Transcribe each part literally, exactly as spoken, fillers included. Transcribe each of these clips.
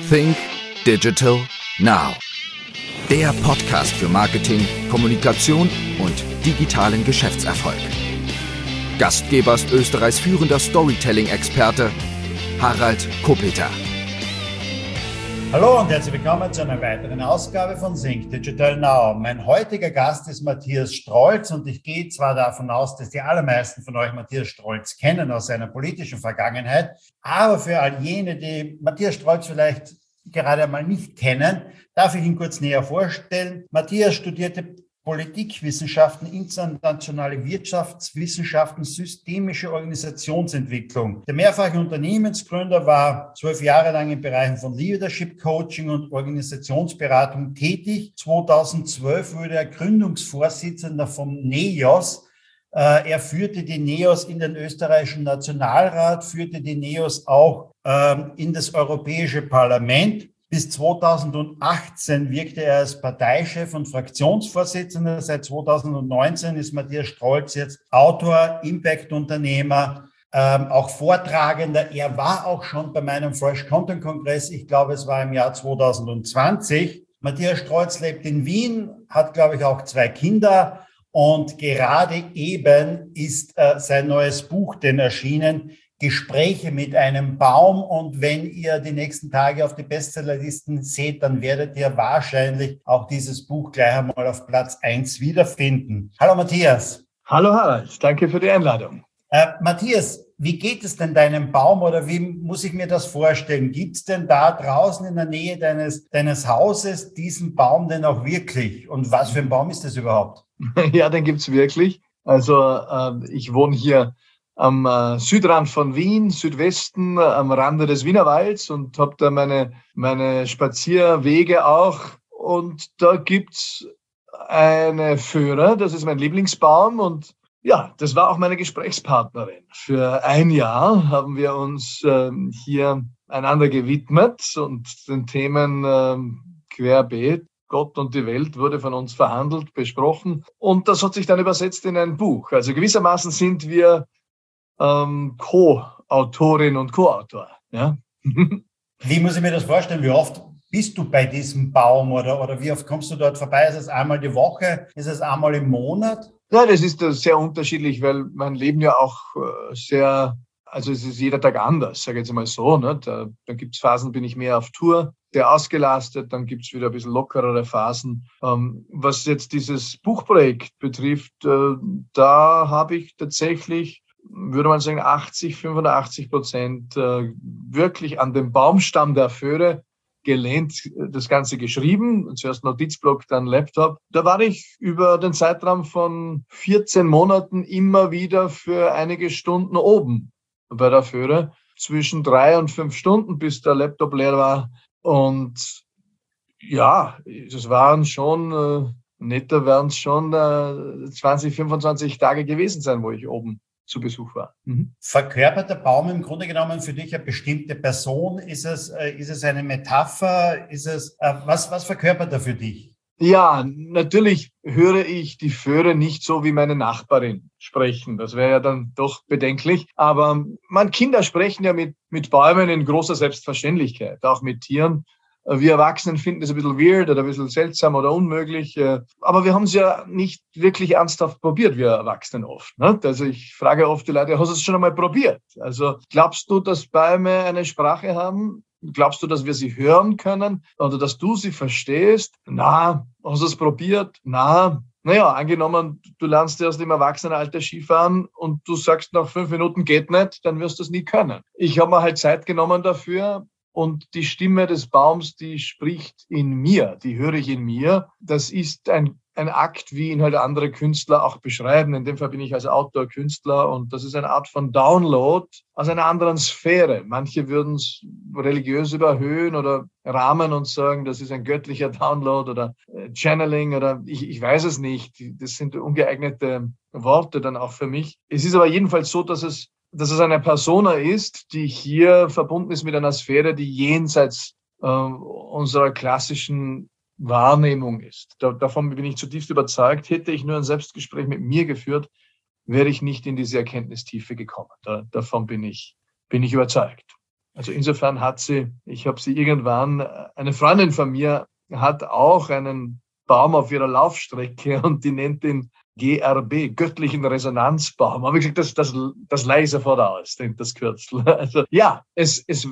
Think Digital Now. Der Podcast für Marketing, Kommunikation und digitalen Geschäftserfolg. Gastgeber ist Österreichs führender Storytelling-Experte Harald Kopeter. Hallo und herzlich willkommen zu einer weiteren Ausgabe von Think Digital Now. Mein heutiger Gast ist Matthias Strolz und ich gehe zwar davon aus, dass die allermeisten von euch Matthias Strolz kennen aus seiner politischen Vergangenheit, aber für all jene, die Matthias Strolz vielleicht gerade einmal nicht kennen, darf ich ihn kurz näher vorstellen. Matthias studierte Politikwissenschaften, internationale Wirtschaftswissenschaften, systemische Organisationsentwicklung. Der mehrfache Unternehmensgründer war zwölf Jahre lang in Bereichen von Leadership Coaching und Organisationsberatung tätig. zweitausendzwölf wurde er Gründungsvorsitzender vom NEOS. Er führte die NEOS in den österreichischen Nationalrat, führte die NEOS auch in das Europäische Parlament. Bis zweitausendachtzehn wirkte er als Parteichef und Fraktionsvorsitzender. Seit zweitausendneunzehn ist Matthias Strolz jetzt Autor, Impact-Unternehmer, ähm, auch Vortragender. Er war auch schon bei meinem Fresh Content Kongress. Ich glaube, es war im Jahr zweitausendzwanzig. Matthias Strolz lebt in Wien, hat, glaube ich, auch zwei Kinder. Und gerade eben ist äh, sein neues Buch denn erschienen, Gespräche mit einem Baum. Und wenn ihr die nächsten Tage auf die Bestsellerlisten seht, dann werdet ihr wahrscheinlich auch dieses Buch gleich einmal auf Platz eins wiederfinden. Hallo Matthias. Hallo Harald, danke für die Einladung. Äh, Matthias, wie geht es denn deinem Baum oder wie muss ich mir das vorstellen? Gibt es denn da draußen in der Nähe deines, deines Hauses diesen Baum denn auch wirklich? Und was für ein Baum ist das überhaupt? Ja, den gibt's wirklich. Also äh, ich wohne hier am äh, Südrand von Wien, Südwesten, äh, am Rande des Wienerwalds und habe da meine, meine Spazierwege auch. Und da gibt's eine Föhre, das ist mein Lieblingsbaum. Und ja, das war auch meine Gesprächspartnerin. Für ein Jahr haben wir uns äh, hier einander gewidmet und den Themen äh, querbeet. Gott und die Welt wurde von uns verhandelt, besprochen. Und das hat sich dann übersetzt in ein Buch. Also gewissermaßen sind wir ähm, Co-Autorin und Co-Autor. Ja? Wie muss ich mir das vorstellen? Wie oft bist du bei diesem Baum oder, oder wie oft kommst du dort vorbei? Ist es einmal die Woche? Ist es einmal im Monat? Ja, das ist sehr unterschiedlich, weil mein Leben ja auch sehr, also es ist jeder Tag anders, sage ich jetzt mal so. Ne? Da, da gibt es Phasen, bin ich mehr auf Tour, der ausgelastet, dann gibt es wieder ein bisschen lockerere Phasen. Ähm, was jetzt dieses Buchprojekt betrifft, äh, da habe ich tatsächlich, würde man sagen, achtzig, fünfundachtzig Prozent äh, wirklich an dem Baumstamm der Föhre gelehnt, das Ganze geschrieben. Zuerst Notizblock, dann Laptop. Da war ich über den Zeitraum von vierzehn Monaten immer wieder für einige Stunden oben bei der Föhre. Zwischen drei und fünf Stunden, bis der Laptop leer war. Und ja, das waren schon, äh, netter werden es schon äh, zwanzig, fünfundzwanzig Tage gewesen sein, wo ich oben zu Besuch war. Mhm. Verkörpert der Baum im Grunde genommen für dich eine bestimmte Person? Ist es, äh, ist es eine Metapher? Ist es, äh, was, was verkörpert er für dich? Ja, natürlich höre ich die Föhre nicht so wie meine Nachbarin sprechen. Das wäre ja dann doch bedenklich. Aber man, Kinder sprechen ja mit, mit Bäumen in großer Selbstverständlichkeit, auch mit Tieren. Wir Erwachsenen finden das ein bisschen weird oder ein bisschen seltsam oder unmöglich. Aber wir haben es ja nicht wirklich ernsthaft probiert, wir Erwachsenen oft. Ne? Also ich frage oft die Leute, hast du es schon einmal probiert? Also glaubst du, dass Bäume eine Sprache haben? Glaubst du, dass wir sie hören können oder dass du sie verstehst? Na, hast du es probiert? Na, naja, angenommen, du lernst erst im Erwachsenenalter Skifahren und du sagst nach fünf Minuten geht nicht, dann wirst du es nie können. Ich habe mir halt Zeit genommen dafür. Und die Stimme des Baums, die spricht in mir, die höre ich in mir. Das ist ein, ein Akt, wie ihn halt andere Künstler auch beschreiben. In dem Fall bin ich als Autor Künstler und das ist eine Art von Download aus einer anderen Sphäre. Manche würden es religiös überhöhen oder rahmen und sagen, das ist ein göttlicher Download oder Channeling oder ich, ich weiß es nicht. Das sind ungeeignete Worte dann auch für mich. Es ist aber jedenfalls so, dass es dass es eine Persona ist, die hier verbunden ist mit einer Sphäre, die jenseits äh, unserer klassischen Wahrnehmung ist. Da, davon bin ich zutiefst überzeugt. Hätte ich nur ein Selbstgespräch mit mir geführt, wäre ich nicht in diese Erkenntnistiefe gekommen. Da, davon bin ich, bin ich überzeugt. Also insofern hat sie, ich habe sie irgendwann, eine Freundin von mir hat auch einen Baum auf ihrer Laufstrecke und die nennt ihn G R B, göttlichen Resonanzbaum. Aber ich gesagt, das, das, das leihe ich sofort aus, das Kürzel. Also ja, es, es,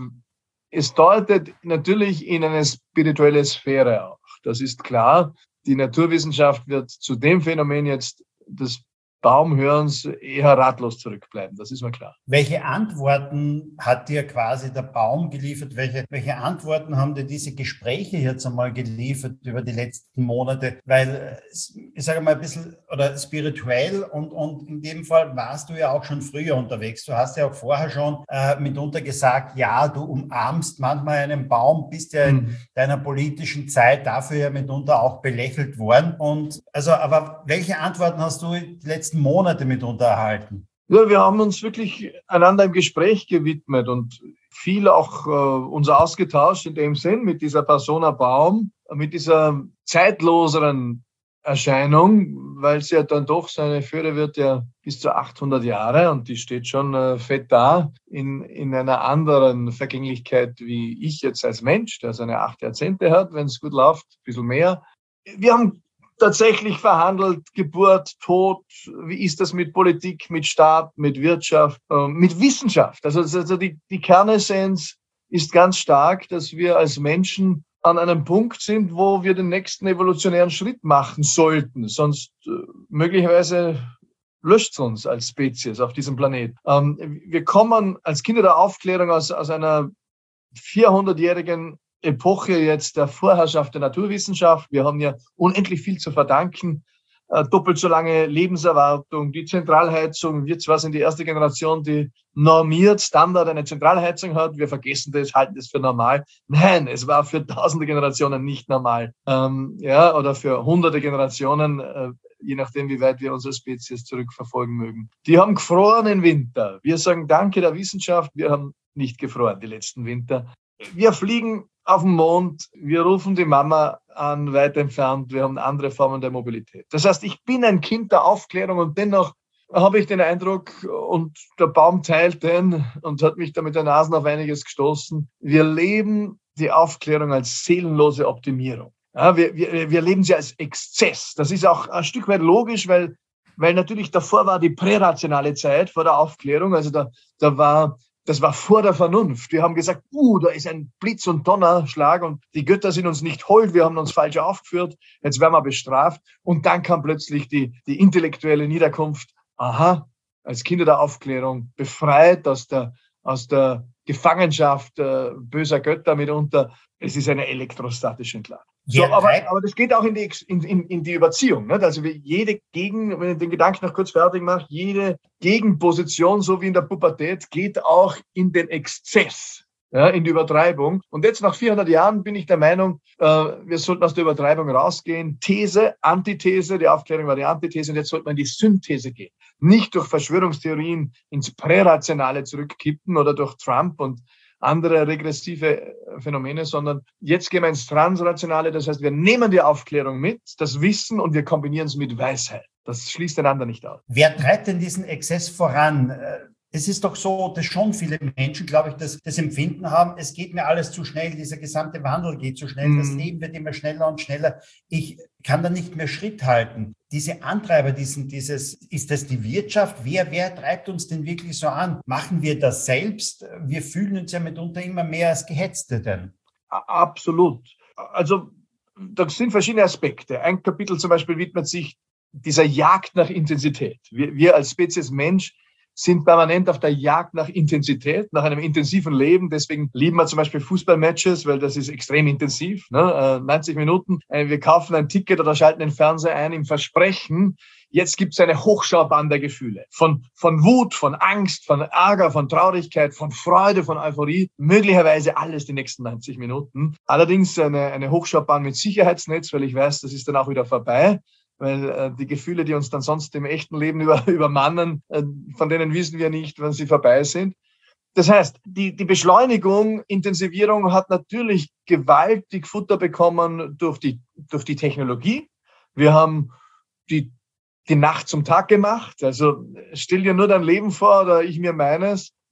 es deutet natürlich in eine spirituelle Sphäre auch. Das ist klar. Die Naturwissenschaft wird zu dem Phänomen jetzt des Baumhörens eher ratlos zurückbleiben. Das ist mir klar. Welche Antworten hat dir quasi der Baum geliefert? Welche, welche Antworten haben dir diese Gespräche jetzt einmal geliefert über die letzten Monate? Weil, ich sage mal ein bisschen, oder spirituell und, und in dem Fall warst du ja auch schon früher unterwegs. Du hast ja auch vorher schon äh, mitunter gesagt, ja, du umarmst manchmal einen Baum, bist ja in mhm. deiner politischen Zeit dafür ja mitunter auch belächelt worden. Und also, aber welche Antworten hast du die letzten Monate mitunter erhalten? Ja, wir haben uns wirklich einander im Gespräch gewidmet und viel auch äh, uns ausgetauscht in dem Sinn mit dieser Persona Baum, mit dieser zeitloseren Erscheinung, weil es ja dann doch, seine Föhre wird ja bis zu achthundert Jahre und die steht schon äh, fett da in, in einer anderen Vergänglichkeit wie ich jetzt als Mensch, der seine acht Jahrzehnte hat, wenn es gut läuft, ein bisschen mehr. Wir haben tatsächlich verhandelt, Geburt, Tod, wie ist das mit Politik, mit Staat, mit Wirtschaft, äh, mit Wissenschaft. Also, also die, die Kernessenz ist ganz stark, dass wir als Menschen an einem Punkt sind, wo wir den nächsten evolutionären Schritt machen sollten. Sonst äh, möglicherweise löscht es uns als Spezies auf diesem Planet. Ähm, wir kommen als Kinder der Aufklärung aus, aus einer vierhundertjährigen Epoche jetzt der Vorherrschaft der Naturwissenschaft. Wir haben ja unendlich viel zu verdanken. Äh, doppelt so lange Lebenserwartung, die Zentralheizung. Wir zwar sind die erste Generation, die normiert, Standard eine Zentralheizung hat. Wir vergessen das, halten das für normal. Nein, es war für tausende Generationen nicht normal. Ähm, ja, oder für hunderte Generationen, äh, je nachdem, wie weit wir unsere Spezies zurückverfolgen mögen. Die haben gefroren im Winter. Wir sagen Danke der Wissenschaft. Wir haben nicht gefroren die letzten Winter. Wir fliegen auf den Mond, wir rufen die Mama an, weit entfernt, wir haben andere Formen der Mobilität. Das heißt, ich bin ein Kind der Aufklärung und dennoch habe ich den Eindruck, und der Baum teilt den und hat mich da mit der Nase auf einiges gestoßen, wir leben die Aufklärung als seelenlose Optimierung. Ja, wir, wir, wir leben sie als Exzess. Das ist auch ein Stück weit logisch, weil, weil natürlich davor war die prärationale Zeit vor der Aufklärung, also da, da war... Das war vor der Vernunft. Wir haben gesagt, uh, da ist ein Blitz- und Donnerschlag und die Götter sind uns nicht hold, wir haben uns falsch aufgeführt, jetzt werden wir bestraft. Und dann kam plötzlich die, die intellektuelle Niederkunft. Aha, als Kinder der Aufklärung, befreit aus der, aus der Gefangenschaft äh, böser Götter mitunter. Es ist eine elektrostatische Entladung. So, aber, aber das geht auch in die, in, in, in die Überziehung. Nicht? Also jede Gegen, wenn ich den Gedanken noch kurz fertig mache, jede Gegenposition, so wie in der Pubertät, geht auch in den Exzess, ja, in die Übertreibung. Und jetzt nach vierhundert Jahren bin ich der Meinung, äh, wir sollten aus der Übertreibung rausgehen. These, Antithese, die Aufklärung war die Antithese und jetzt sollte man in die Synthese gehen. Nicht durch Verschwörungstheorien ins Prärationale zurückkippen oder durch Trump und andere regressive Phänomene, sondern jetzt gehen wir ins Transrationale. Das heißt, wir nehmen die Aufklärung mit, das Wissen, und wir kombinieren es mit Weisheit. Das schließt einander nicht aus. Wer treibt denn diesen Exzess voran? Es ist doch so, dass schon viele Menschen, glaube ich, das, das Empfinden haben, es geht mir alles zu schnell, dieser gesamte Wandel geht zu schnell, mm. das Leben wird immer schneller und schneller. Ich kann da nicht mehr Schritt halten. Diese Antreiber, diesen, dieses, ist das die Wirtschaft? Wer, wer treibt uns denn wirklich so an? Machen wir das selbst? Wir fühlen uns ja mitunter immer mehr als Gehetzte denn. Absolut. Also, da sind verschiedene Aspekte. Ein Kapitel zum Beispiel widmet sich dieser Jagd nach Intensität. Wir, wir als Spezies Mensch sind permanent auf der Jagd nach Intensität, nach einem intensiven Leben. Deswegen lieben wir zum Beispiel Fußballmatches, weil das ist extrem intensiv. Ne? neunzig Minuten, wir kaufen ein Ticket oder schalten den Fernseher ein im Versprechen, jetzt gibt es eine Hochschaubahn der Gefühle. Von, von Wut, von Angst, von Ärger, von Traurigkeit, von Freude, von Euphorie. Möglicherweise alles die nächsten neunzig Minuten. Allerdings eine, eine Hochschaubahn mit Sicherheitsnetz, weil ich weiß, das ist dann auch wieder vorbei. Weil äh, die Gefühle, die uns dann sonst im echten Leben über, übermannen, äh, von denen wissen wir nicht, wann sie vorbei sind. Das heißt, die, die Beschleunigung, Intensivierung hat natürlich gewaltig Futter bekommen durch die, durch die Technologie. Wir haben die, die Nacht zum Tag gemacht. Also stell dir nur dein Leben vor oder ich mir meines.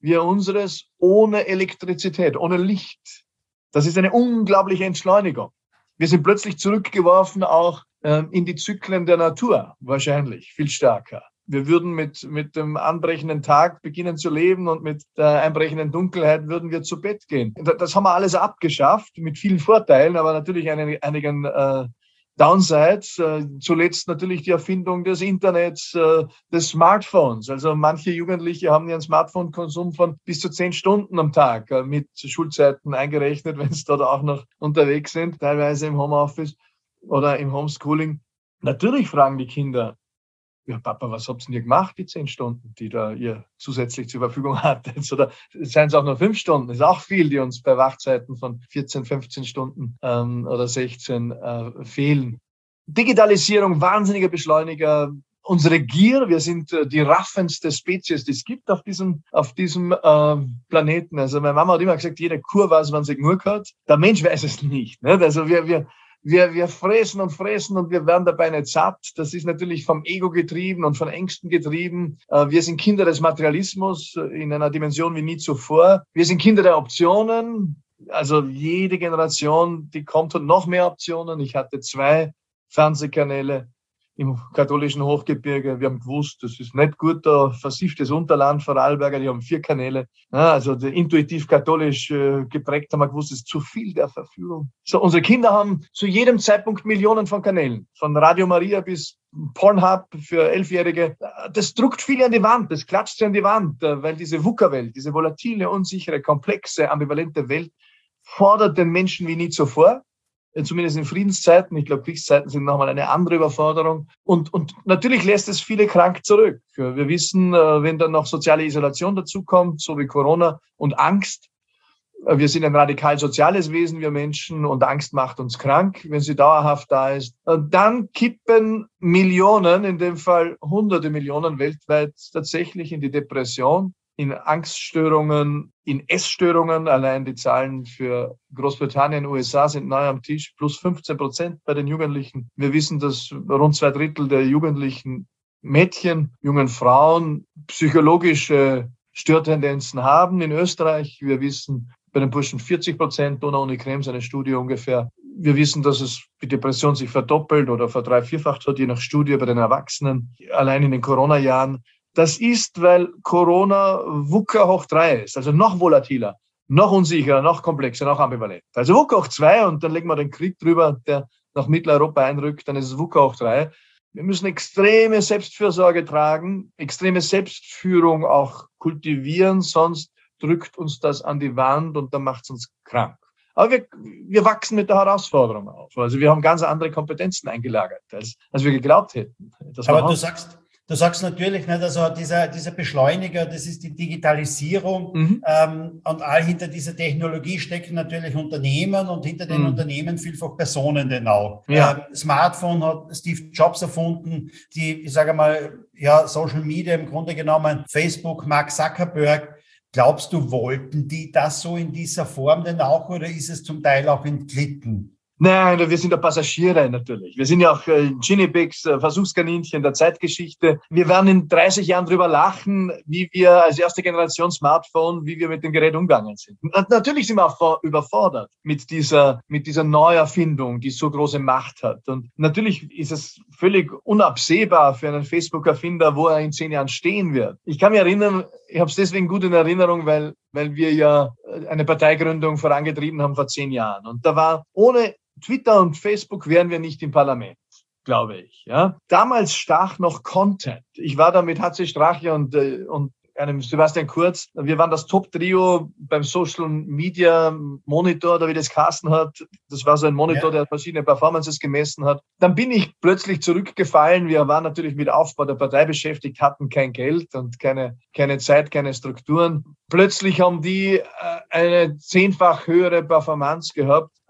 wir unseres ohne Elektrizität, ohne Licht. Das ist eine unglaubliche Entschleunigung. Wir sind plötzlich zurückgeworfen auch ähm, in die Zyklen der Natur, wahrscheinlich viel stärker. Wir würden mit, mit dem anbrechenden Tag beginnen zu leben und mit der einbrechenden Dunkelheit würden wir zu Bett gehen. Das haben wir alles abgeschafft, mit vielen Vorteilen, aber natürlich einigen, einigen äh, Downsides. Äh, zuletzt natürlich die Erfindung des Internets, äh, des Smartphones. Also manche Jugendliche haben ihren Smartphone-Konsum von bis zu zehn Stunden am Tag, äh, mit Schulzeiten eingerechnet, wenn sie dort auch noch unterwegs sind, teilweise im Homeoffice oder im Homeschooling. Natürlich fragen die Kinder, ja, Papa, was habt ihr denn gemacht, die zehn Stunden, die da ihr zusätzlich zur Verfügung hattet? Oder seien es auch nur fünf Stunden? Das ist auch viel, die uns bei Wachzeiten von vierzehn, fünfzehn Stunden ähm, oder sechzehn äh, fehlen. Digitalisierung, wahnsinniger Beschleuniger. Unsere Gier, wir sind äh, die raffendste Spezies, die es gibt auf diesem, auf diesem äh, Planeten. Also meine Mama hat immer gesagt, jede Kur weiß, wann sie genug hat. Der Mensch weiß es nicht. Ne? Also wir, wir, Wir, wir fressen und fressen und wir werden dabei nicht satt. Das ist natürlich vom Ego getrieben und von Ängsten getrieben. Wir sind Kinder des Materialismus in einer Dimension wie nie zuvor. Wir sind Kinder der Optionen. Also jede Generation, die kommt, hat noch mehr Optionen. Ich hatte zwei Fernsehkanäle im katholischen Hochgebirge. Wir haben gewusst, das ist nicht gut, da versifftes Unterland, Vorarlberger, die haben vier Kanäle. Ja, also intuitiv katholisch äh, geprägt haben wir gewusst, es ist zu viel der Verführung. So, unsere Kinder haben zu jedem Zeitpunkt Millionen von Kanälen. Von Radio Maria bis Pornhub für Elfjährige. Das druckt viel an die Wand, das klatscht sie an die Wand, weil diese V U C A-Welt, diese volatile, unsichere, komplexe, ambivalente Welt fordert den Menschen wie nie zuvor. Zumindest in Friedenszeiten. Ich glaube, Kriegszeiten sind nochmal eine andere Überforderung. Und, und natürlich lässt es viele krank zurück. Wir wissen, wenn dann noch soziale Isolation dazukommt, so wie Corona und Angst. Wir sind ein radikal soziales Wesen, wir Menschen, und Angst macht uns krank, wenn sie dauerhaft da ist. Und dann kippen Millionen, in dem Fall hunderte Millionen weltweit, tatsächlich in die Depression, in Angststörungen, in Essstörungen. Allein die Zahlen für Großbritannien, U S A sind neu am Tisch, plus fünfzehn Prozent bei den Jugendlichen. Wir wissen, dass rund zwei Drittel der jugendlichen Mädchen, jungen Frauen psychologische Störtendenzen haben in Österreich. Wir wissen, bei den Burschen vierzig Prozent, Donau-Uni Krems, eine Studie ungefähr. Wir wissen, dass es die Depression sich verdoppelt oder verdrei-, vierfacht hat, je nach Studie bei den Erwachsenen, allein in den Corona-Jahren. Das ist, weil Corona V U C A hoch drei ist, also noch volatiler, noch unsicherer, noch komplexer, noch ambivalent. Also V U C A hoch zwei und dann legen wir den Krieg drüber, der nach Mitteleuropa einrückt, dann ist es V U C A hoch drei. Wir müssen extreme Selbstfürsorge tragen, extreme Selbstführung auch kultivieren, sonst drückt uns das an die Wand und dann macht es uns krank. Aber wir, wir wachsen mit der Herausforderung auf. Also wir haben ganz andere Kompetenzen eingelagert, als, als wir geglaubt hätten. Das Aber du sagst... Du sagst natürlich nicht, also dieser, dieser Beschleuniger, das ist die Digitalisierung, mhm. ähm, und all hinter dieser Technologie stecken natürlich Unternehmen und hinter den mhm. Unternehmen vielfach Personen denn auch. Ja. Ähm, Smartphone hat Steve Jobs erfunden, die, ich sage mal, ja, Social Media im Grunde genommen, Facebook, Mark Zuckerberg. Glaubst du, wollten die das so in dieser Form denn auch, oder ist es zum Teil auch entglitten? Nein, wir sind ja Passagiere natürlich. Wir sind ja auch äh, Guinea-Pigs, äh, Versuchskaninchen der Zeitgeschichte. Wir werden in dreißig Jahren drüber lachen, wie wir als erste Generation Smartphone, wie wir mit dem Gerät umgegangen sind. Und natürlich sind wir auch vor, überfordert mit dieser, mit dieser Neuerfindung, die so große Macht hat. Und natürlich ist es völlig unabsehbar für einen Facebook-Erfinder, wo er in zehn Jahren stehen wird. Ich kann mich erinnern, ich habe es deswegen gut in Erinnerung, weil, weil wir ja eine Parteigründung vorangetrieben haben vor zehn Jahren. Und da war ohne Twitter und Facebook wären wir nicht im Parlament, glaube ich. Ja, damals stach noch Content. Ich war da mit H C Strache und, äh, und einem Sebastian Kurz. Wir waren das Top-Trio beim Social Media Monitor, oder wie das geheißen hat. Das war so ein Monitor, ja, der verschiedene Performances gemessen hat. Dann bin ich plötzlich zurückgefallen. Wir waren natürlich mit Aufbau der Partei beschäftigt, hatten kein Geld und keine, keine Zeit, keine Strukturen. Plötzlich haben die äh, eine zehnfach höhere Performance gehabt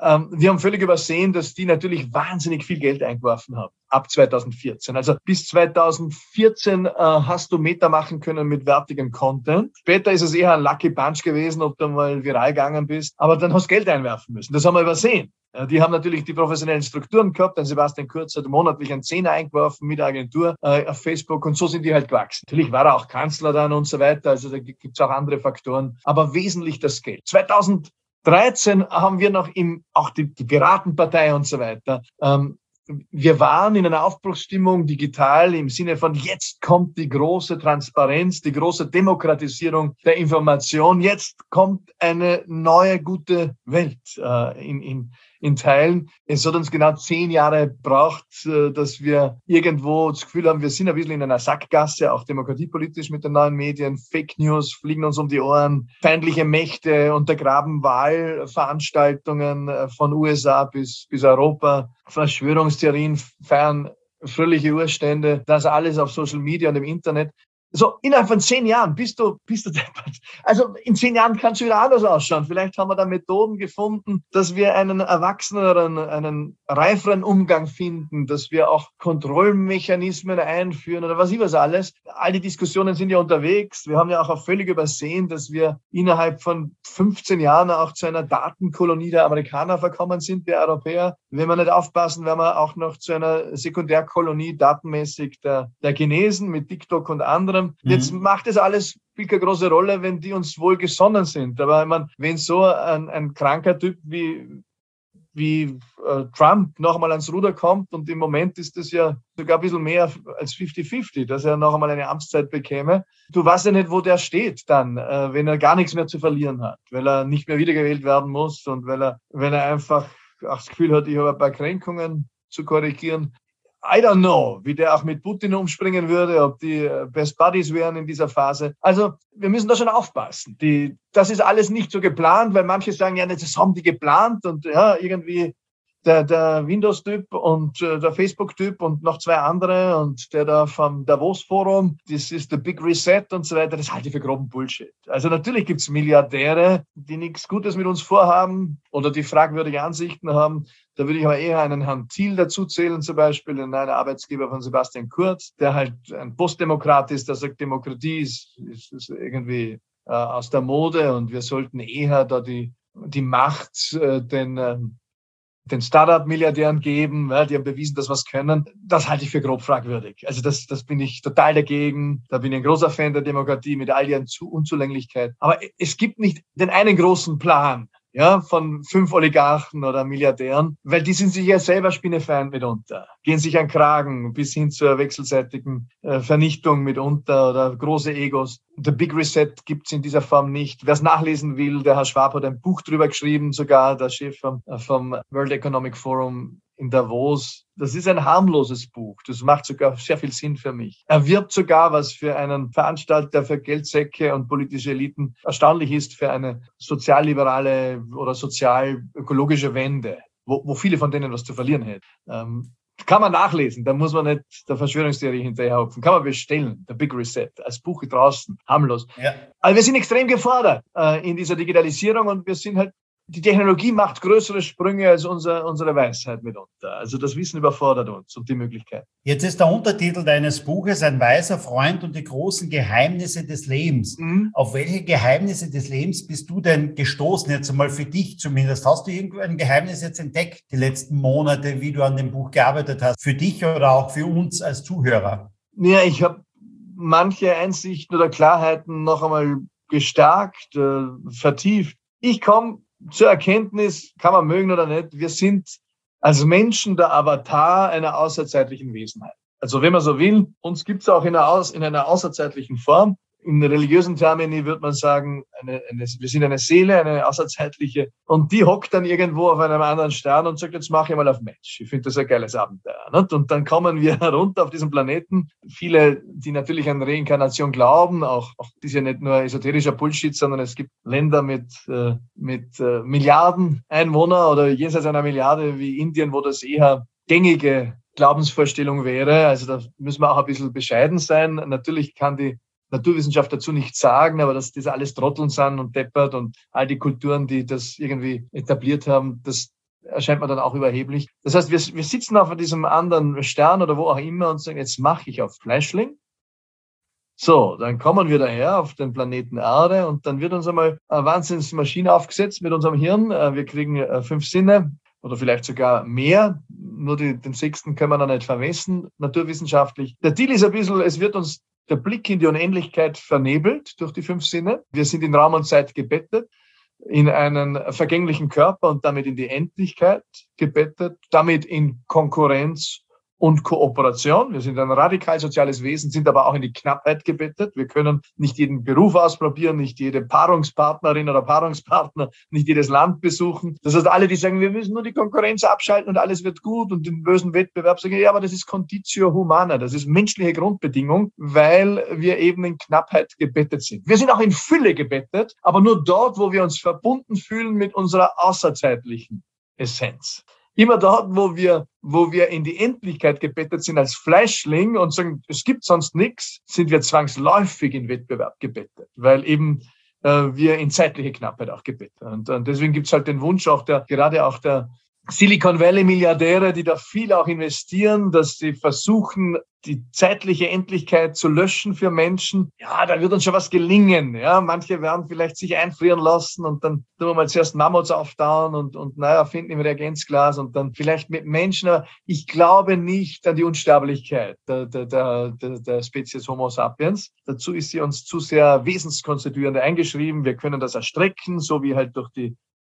Ähm, wir haben völlig übersehen, dass die natürlich wahnsinnig viel Geld eingeworfen haben. Ab zweitausendvierzehn. Also bis zweitausendvierzehn äh, hast du Meta machen können mit wertigem Content. Später ist es eher ein Lucky Punch gewesen, ob du mal viral gegangen bist. Aber dann hast du Geld einwerfen müssen. Das haben wir übersehen. Ja, die haben natürlich die professionellen Strukturen gehabt. Ein Sebastian Kurz hat monatlich einen Zehner eingeworfen mit der Agentur äh, auf Facebook und so sind die halt gewachsen. Natürlich war er auch Kanzler dann und so weiter. Also da gibt es auch andere Faktoren. Aber wesentlich das Geld. zweitausenddreizehn haben wir noch im, auch die, die Piratenpartei und so weiter, ähm, wir waren in einer Aufbruchsstimmung digital im Sinne von jetzt kommt die große Transparenz, die große Demokratisierung der Information. Jetzt kommt eine neue, gute Welt äh, in, in, in Teilen. Es hat uns genau zehn Jahre gebraucht, äh, dass wir irgendwo das Gefühl haben, wir sind ein bisschen in einer Sackgasse, auch demokratiepolitisch mit den neuen Medien. Fake News fliegen uns um die Ohren. Feindliche Mächte untergraben Wahlveranstaltungen äh, von U S A bis, bis Europa. Verschwörungstheorien feiern fröhliche Urstände, das alles auf Social Media und im Internet. So, innerhalb von zehn Jahren bist du, bist du deppert. Also, in zehn Jahren kannst du wieder anders ausschauen. Vielleicht haben wir da Methoden gefunden, dass wir einen erwachseneren, einen reiferen Umgang finden, dass wir auch Kontrollmechanismen einführen oder was ich was alles. All die Diskussionen sind ja unterwegs. Wir haben ja auch völlig übersehen, dass wir innerhalb von fünfzehn Jahren auch zu einer Datenkolonie der Amerikaner verkommen sind, wir Europäer. Wenn wir nicht aufpassen, werden wir auch noch zu einer Sekundärkolonie datenmäßig der, der Chinesen mit TikTok und anderem. Jetzt mhm. macht es alles spielt keine große Rolle, wenn die uns wohl gesonnen sind. Aber ich meine, wenn so ein, ein kranker Typ wie, wie äh, Trump noch einmal ans Ruder kommt und im Moment ist das ja sogar ein bisschen mehr als fünfzig fünfzig, dass er noch einmal eine Amtszeit bekäme. Du weißt ja nicht, wo der steht dann, äh, wenn er gar nichts mehr zu verlieren hat, weil er nicht mehr wiedergewählt werden muss und weil er, wenn er einfach auch das Gefühl hat, ich habe ein paar Kränkungen zu korrigieren. I don't know, wie der auch mit Putin umspringen würde, ob die Best Buddies wären in dieser Phase. Also wir müssen da schon aufpassen. Die, das ist alles nicht so geplant, weil manche sagen, ja, das haben die geplant und ja, irgendwie der, der Windows-Typ und äh, der Facebook-Typ und noch zwei andere und der da vom Davos-Forum, das ist der Big Reset und so weiter, das halte ich für groben Bullshit. Also natürlich gibt's Milliardäre, die nichts Gutes mit uns vorhaben oder die fragwürdige Ansichten haben. Da würde ich aber eher einen Herrn Thiel dazu zählen, zum Beispiel, einen Arbeitsgeber von Sebastian Kurz, der halt ein Postdemokrat ist, der sagt, Demokratie ist, ist, ist irgendwie äh, aus der Mode und wir sollten eher da die, die Macht äh, den äh, den Startup-Milliardären geben, ja, die haben bewiesen, dass wir es können. Das halte ich für grob fragwürdig. Also das, das bin ich total dagegen. Da bin ich ein großer Fan der Demokratie mit all ihren Unzulänglichkeiten. Aber es gibt nicht den einen großen Plan, ja, von fünf Oligarchen oder Milliardären, weil die sind sich ja selber Spinnefeind mitunter, gehen sich an Kragen bis hin zur wechselseitigen äh, Vernichtung mitunter oder große Egos. The Big Reset gibt's in dieser Form nicht. Wer es nachlesen will, der Herr Schwab hat ein Buch drüber geschrieben, sogar der Chef vom, vom World Economic Forum in Davos. Das ist ein harmloses Buch. Das macht sogar sehr viel Sinn für mich. Er wirbt sogar, was für einen Veranstalter für Geldsäcke und politische Eliten erstaunlich ist, für eine sozialliberale oder sozial-ökologische Wende, wo, wo viele von denen was zu verlieren hätten. Ähm, kann man nachlesen, da muss man nicht der Verschwörungstheorie hinterherhopfen. Kann man bestellen, der Big Reset, als Buch draußen, harmlos. Ja. Aber wir sind extrem gefordert äh, in dieser Digitalisierung und wir sind halt die Technologie macht größere Sprünge als unser, unsere Weisheit mitunter. Also das Wissen überfordert uns und die Möglichkeit. Jetzt ist der Untertitel deines Buches Ein weiser Freund und die großen Geheimnisse des Lebens. Mhm. Auf welche Geheimnisse des Lebens bist du denn gestoßen, jetzt einmal für dich zumindest? Hast du irgendein Geheimnis jetzt entdeckt, die letzten Monate, wie du an dem Buch gearbeitet hast, für dich oder auch für uns als Zuhörer? Ja, ich habe manche Einsichten oder Klarheiten noch einmal gestärkt, äh, vertieft. Ich komme zur Erkenntnis, kann man mögen oder nicht, wir sind als Menschen der Avatar einer außerzeitlichen Wesenheit. Also wenn man so will, uns gibt es auch in einer, Aus, in einer außerzeitlichen Form. In religiösen Termini würde man sagen, eine, eine, wir sind eine Seele, eine außerzeitliche. Und die hockt dann irgendwo auf einem anderen Stern und sagt, jetzt mache ich mal auf Mensch. Ich finde das ein geiles Abenteuer. Nicht? Und dann kommen wir herunter auf diesen Planeten. Viele, die natürlich an Reinkarnation glauben, auch, auch das ist ja nicht nur esoterischer Bullshit, sondern es gibt Länder mit, äh, mit äh, Milliarden Einwohner oder jenseits einer Milliarde wie Indien, wo das eher gängige Glaubensvorstellung wäre. Also da müssen wir auch ein bisschen bescheiden sein. Natürlich kann die Naturwissenschaft dazu nichts sagen, aber dass das alles Trotteln sind und deppert und all die Kulturen, die das irgendwie etabliert haben, das erscheint mir dann auch überheblich. Das heißt, wir, wir sitzen auf diesem anderen Stern oder wo auch immer und sagen, jetzt mache ich auf Fleischling. So, dann kommen wir daher auf den Planeten Erde und dann wird uns einmal eine Wahnsinnsmaschine aufgesetzt mit unserem Hirn. Wir kriegen fünf Sinne oder vielleicht sogar mehr. Nur die, den sechsten können wir noch nicht vermessen, naturwissenschaftlich. Der Deal ist ein bisschen, es wird uns der Blick in die Unendlichkeit vernebelt durch die fünf Sinne. Wir sind in Raum und Zeit gebettet, in einen vergänglichen Körper und damit in die Endlichkeit gebettet, damit in Konkurrenz und Kooperation. Wir sind ein radikal soziales Wesen, sind aber auch in die Knappheit gebettet. Wir können nicht jeden Beruf ausprobieren, nicht jede Paarungspartnerin oder Paarungspartner, nicht jedes Land besuchen. Das heißt, alle, die sagen, wir müssen nur die Konkurrenz abschalten und alles wird gut und den bösen Wettbewerb, sagen, ja, aber das ist Conditio Humana, das ist menschliche Grundbedingung, weil wir eben in Knappheit gebettet sind. Wir sind auch in Fülle gebettet, aber nur dort, wo wir uns verbunden fühlen mit unserer außerzeitlichen Essenz. Immer dort, wo wir, wo wir in die Endlichkeit gebettet sind als Fleischling und sagen, es gibt sonst nichts, sind wir zwangsläufig in Wettbewerb gebettet, weil eben äh, wir in zeitliche Knappheit auch gebettet. Und, und deswegen gibt's halt den Wunsch auch der, gerade auch der Silicon Valley Milliardäre, die da viel auch investieren, dass sie versuchen, die zeitliche Endlichkeit zu löschen für Menschen. Ja, da wird uns schon was gelingen. Ja, manche werden vielleicht sich einfrieren lassen und dann tun wir mal zuerst Mammuts auftauen und, und naja, finden im Reagenzglas und dann vielleicht mit Menschen. Aber ich glaube nicht an die Unsterblichkeit der, der, der, der Spezies Homo sapiens. Dazu ist sie uns zu sehr wesenskonstituierend eingeschrieben. Wir können das erstrecken, so wie halt durch die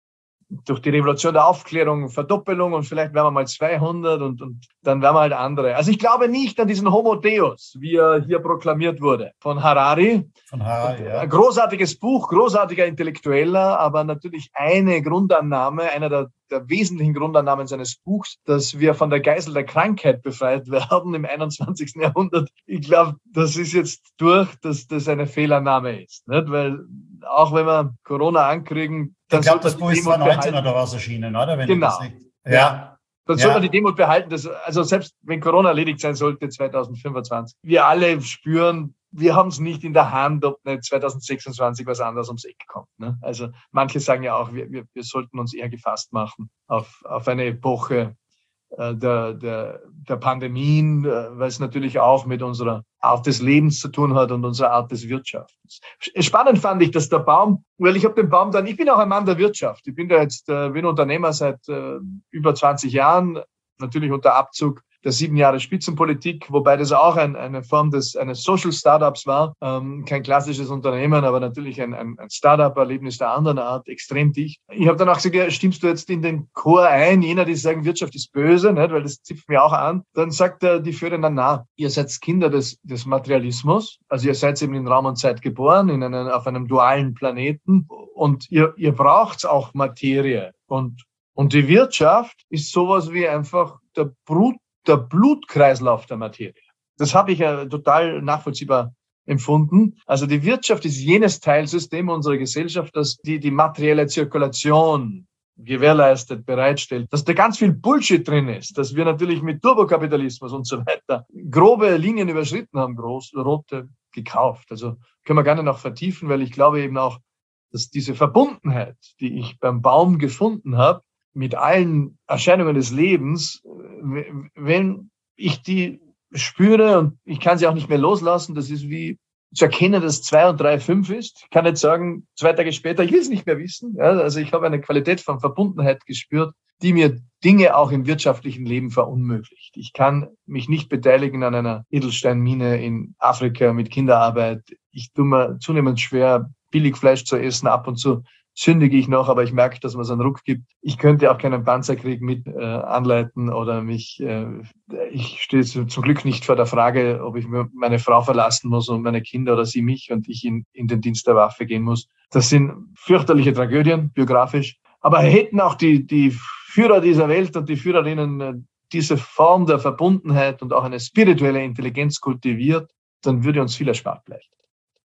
durch die Revolution der Aufklärung Verdoppelung und vielleicht werden wir mal zweihundert und, und dann werden wir halt andere. Also ich glaube nicht an diesen Homo Deus, wie er hier proklamiert wurde, von Harari. Von Harari, ja. Ein großartiges Buch, großartiger Intellektueller, aber natürlich eine Grundannahme, einer der, der wesentlichen Grundannahmen seines Buchs, dass wir von der Geisel der Krankheit befreit werden im einundzwanzigsten Jahrhundert. Ich glaube, das ist jetzt durch, dass das eine Fehlannahme ist, nicht? Weil auch wenn wir Corona ankriegen, ich glaube, das Buch ist zweitausendneunzehn oder was erschienen, oder? Wenn genau. Ich das nicht... Ja. Dann soll man die Demut behalten, dass, also selbst wenn Corona erledigt sein sollte, zweitausendfünfundzwanzig, wir alle spüren, wir haben es nicht in der Hand, ob nicht zweitausendsechsundzwanzig was anderes ums Eck kommt. Ne? Also manche sagen ja auch, wir, wir, wir sollten uns eher gefasst machen auf, auf eine Epoche äh, der, der, der Pandemien, äh, weil es natürlich auch mit unserer Art des Lebens zu tun hat und unserer Art des Wirtschaftens. Spannend fand ich, dass der Baum, weil ich habe den Baum dann, ich bin auch ein Mann der Wirtschaft, ich bin da jetzt, äh, bin Unternehmer seit äh, über zwanzig Jahren, natürlich unter Abzug der sieben Jahre Spitzenpolitik, wobei das auch ein, eine Form des eines Social Startups war, ähm, kein klassisches Unternehmen, aber natürlich ein, ein, ein Startup-Erlebnis der anderen Art, extrem dicht. Ich habe dann auch gesagt, ja, stimmst du jetzt in den Chor ein, jener, die sagen, Wirtschaft ist böse, nicht? Weil das zipft mir auch an. Dann sagt er, die Führer, na, na, ihr seid Kinder des, des Materialismus, also ihr seid eben in Raum und Zeit geboren, in einen, auf einem dualen Planeten und ihr, ihr braucht auch Materie und, und die Wirtschaft ist sowas wie einfach der Brut der Blutkreislauf der Materie. Das habe ich ja total nachvollziehbar empfunden. Also die Wirtschaft ist jenes Teilsystem unserer Gesellschaft, das die, die materielle Zirkulation gewährleistet, bereitstellt, dass da ganz viel Bullshit drin ist, dass wir natürlich mit Turbokapitalismus und so weiter grobe Linien überschritten haben, groß, rote gekauft. Also können wir gerne noch vertiefen, weil ich glaube eben auch, dass diese Verbundenheit, die ich beim Baum gefunden habe, mit allen Erscheinungen des Lebens, wenn ich die spüre und ich kann sie auch nicht mehr loslassen, das ist wie zu erkennen, dass zwei und drei fünf ist. Ich kann nicht sagen, zwei Tage später, ich will es nicht mehr wissen. Ja, also ich habe eine Qualität von Verbundenheit gespürt, die mir Dinge auch im wirtschaftlichen Leben verunmöglicht. Ich kann mich nicht beteiligen an einer Edelsteinmine in Afrika mit Kinderarbeit. Ich tue mir zunehmend schwer, Billigfleisch zu essen, ab und zu sündige ich noch, aber ich merke, dass man so einen Ruck gibt. Ich könnte auch keinen Panzerkrieg mit äh, anleiten oder mich, äh, ich stehe zum Glück nicht vor der Frage, ob ich meine Frau verlassen muss und meine Kinder oder sie mich und ich in, in den Dienst der Waffe gehen muss. Das sind fürchterliche Tragödien, biografisch. Aber hätten auch die, die Führer dieser Welt und die Führerinnen äh, diese Form der Verbundenheit und auch eine spirituelle Intelligenz kultiviert, dann würde uns viel erspart bleiben.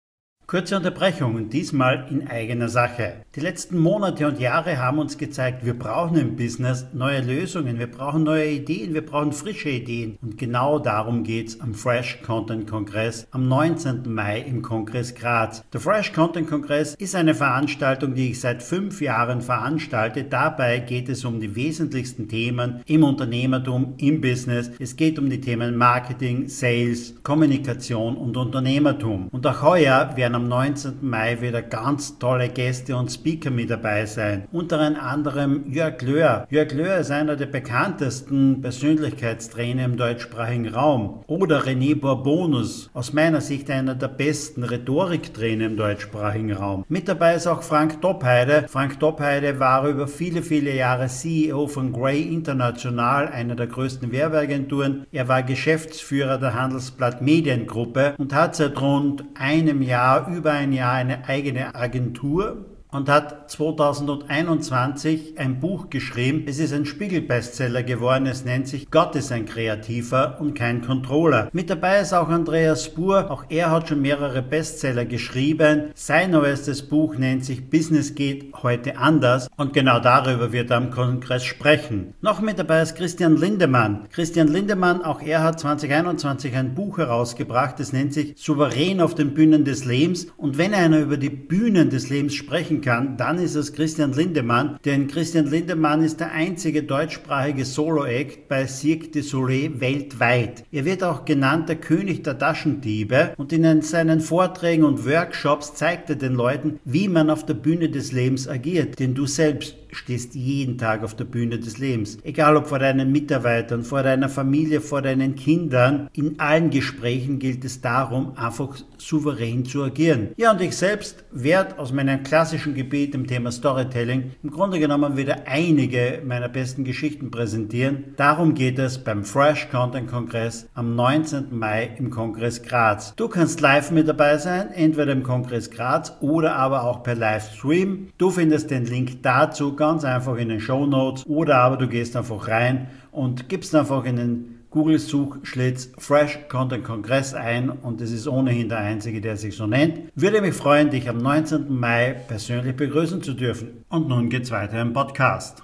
Kurze Unterbrechung und diesmal in eigener Sache. Die letzten Monate und Jahre haben uns gezeigt, wir brauchen im Business neue Lösungen, wir brauchen neue Ideen, wir brauchen frische Ideen. Und genau darum geht's am Fresh Content Kongress am neunzehnten Mai im Kongress Graz. Der Fresh Content Kongress ist eine Veranstaltung, die ich seit fünf Jahren veranstalte. Dabei geht es um die wesentlichsten Themen im Unternehmertum, im Business. Es geht um die Themen Marketing, Sales, Kommunikation und Unternehmertum. Und auch heuer werden am neunzehnten Mai wieder ganz tolle Gäste und Speaker mit dabei sein. Unter anderem Jörg Löhr. Jörg Löhr ist einer der bekanntesten Persönlichkeitstrainer im deutschsprachigen Raum. Oder René Bourbonus, aus meiner Sicht einer der besten Rhetoriktrainer im deutschsprachigen Raum. Mit dabei ist auch Frank Doppheide. Frank Doppheide war über viele, viele Jahre C E O von Grey International, einer der größten Werbeagenturen. Er war Geschäftsführer der Handelsblatt Mediengruppe und hat seit rund einem Jahr über ein Jahr eine eigene Agentur und hat zweitausendeinundzwanzig ein Buch geschrieben. Es ist ein Spiegel-Bestseller geworden. Es nennt sich Gott ist ein Kreativer und kein Controller. Mit dabei ist auch Andreas Spur. Auch er hat schon mehrere Bestseller geschrieben. Sein neuestes Buch nennt sich Business geht heute anders und genau darüber wird er am Kongress sprechen. Noch mit dabei ist Christian Lindemann. Christian Lindemann, auch er hat zweitausendeinundzwanzig ein Buch herausgebracht. Es nennt sich Souverän auf den Bühnen des Lebens. Und wenn einer über die Bühnen des Lebens sprechen kann, dann ist es Christian Lindemann, denn Christian Lindemann ist der einzige deutschsprachige Solo-Act bei Cirque du Soleil weltweit. Er wird auch genannt der König der Taschendiebe und in seinen Vorträgen und Workshops zeigt er den Leuten, wie man auf der Bühne des Lebens agiert, denn du selbst stehst jeden Tag auf der Bühne des Lebens. Egal ob vor deinen Mitarbeitern, vor deiner Familie, vor deinen Kindern, in allen Gesprächen gilt es darum, einfach souverän zu agieren. Ja, und ich selbst werde aus meinem klassischen Gebiet im Thema Storytelling im Grunde genommen wieder einige meiner besten Geschichten präsentieren. Darum geht es beim Fresh Content Kongress am neunzehnten Mai im Kongress Graz. Du kannst live mit dabei sein, entweder im Kongress Graz oder aber auch per Livestream. Du findest den Link dazu ganz einfach in den Shownotes oder aber du gehst einfach rein und gibst einfach in den Google-Suchschlitz Fresh Content Kongress ein und es ist ohnehin der einzige, der sich so nennt. Würde mich freuen, dich am neunzehnten Mai persönlich begrüßen zu dürfen. Und nun geht's weiter im Podcast.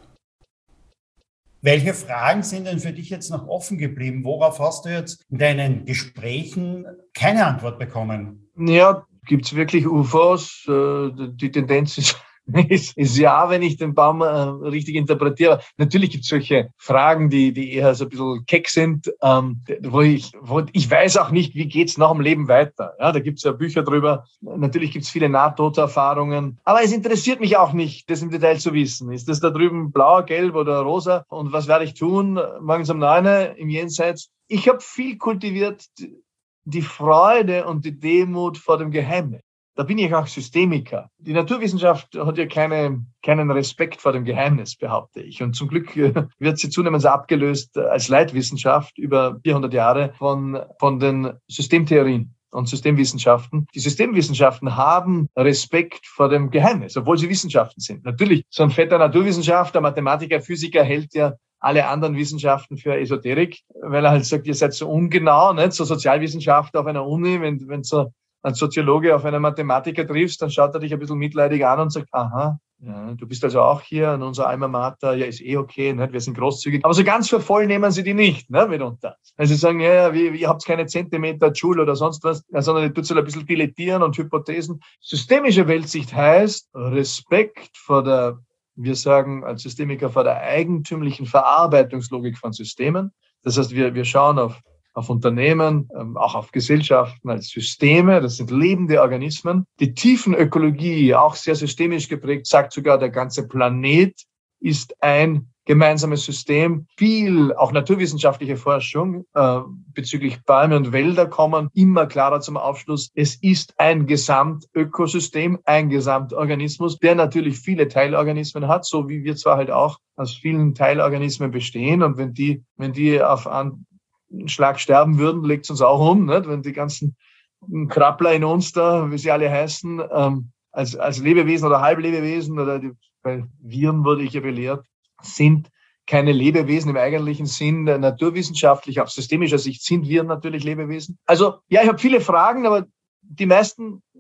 Welche Fragen sind denn für dich jetzt noch offen geblieben? Worauf hast du jetzt in deinen Gesprächen keine Antwort bekommen? Ja, gibt's wirklich U F Os? Die Tendenz ist Ist, ist ja, wenn ich den Baum äh, richtig interpretiere. Natürlich gibt es solche Fragen, die die eher so ein bisschen keck sind, ähm, wo ich wo ich weiß auch nicht, wie geht's nach dem Leben weiter. Ja, da gibt es ja Bücher drüber. Natürlich gibt es viele Nahtoderfahrungen. Aber es interessiert mich auch nicht, das im Detail zu wissen. Ist das da drüben blau, gelb oder rosa? Und was werde ich tun morgens um neun im Jenseits? Ich habe viel kultiviert die Freude und die Demut vor dem Geheimnis. Da bin ich auch Systemiker. Die Naturwissenschaft hat ja keine, keinen Respekt vor dem Geheimnis, behaupte ich. Und zum Glück wird sie zunehmend abgelöst als Leitwissenschaft über vierhundert Jahre von, von den Systemtheorien und Systemwissenschaften. Die Systemwissenschaften haben Respekt vor dem Geheimnis, obwohl sie Wissenschaften sind. Natürlich, so ein fetter Naturwissenschaftler, Mathematiker, Physiker hält ja alle anderen Wissenschaften für Esoterik, weil er halt sagt, ihr seid so ungenau, nicht? So Sozialwissenschaftler auf einer Uni, wenn, wenn so ein Soziologe auf einen Mathematiker triffst, dann schaut er dich ein bisschen mitleidig an und sagt, aha, ja, du bist also auch hier an unserer Alma Mater, ja, ist eh okay, nicht? Wir sind großzügig. Aber so ganz für voll nehmen sie die nicht, ne, mitunter. Also sie sagen, ja, ja, wie, ihr habt keine Zentimeter Joule oder sonst was, ja, sondern ihr tut so ein bisschen dilettieren und Hypothesen. Systemische Weltsicht heißt Respekt vor der, wir sagen als Systemiker, vor der eigentümlichen Verarbeitungslogik von Systemen. Das heißt, wir, wir schauen auf auf Unternehmen, auch auf Gesellschaften als Systeme, das sind lebende Organismen. Die Tiefenökologie, auch sehr systemisch geprägt, sagt sogar, der ganze Planet ist ein gemeinsames System. Viel, auch naturwissenschaftliche Forschung äh, bezüglich Bäume und Wälder kommen immer klarer zum Aufschluss. Es ist ein Gesamtökosystem, ein Gesamtorganismus, der natürlich viele Teilorganismen hat, so wie wir zwar halt auch aus vielen Teilorganismen bestehen. Und wenn die, wenn die auf einen Schlag sterben würden, legt es uns auch um, nicht? Wenn die ganzen Krabbler in uns da, wie sie alle heißen, ähm, als, als Lebewesen oder Halblebewesen oder die, bei Viren wurde ich ja belehrt, sind keine Lebewesen im eigentlichen Sinn. Naturwissenschaftlich, auf systemischer Sicht sind Viren natürlich Lebewesen. Also ja, ich habe viele Fragen, aber die meisten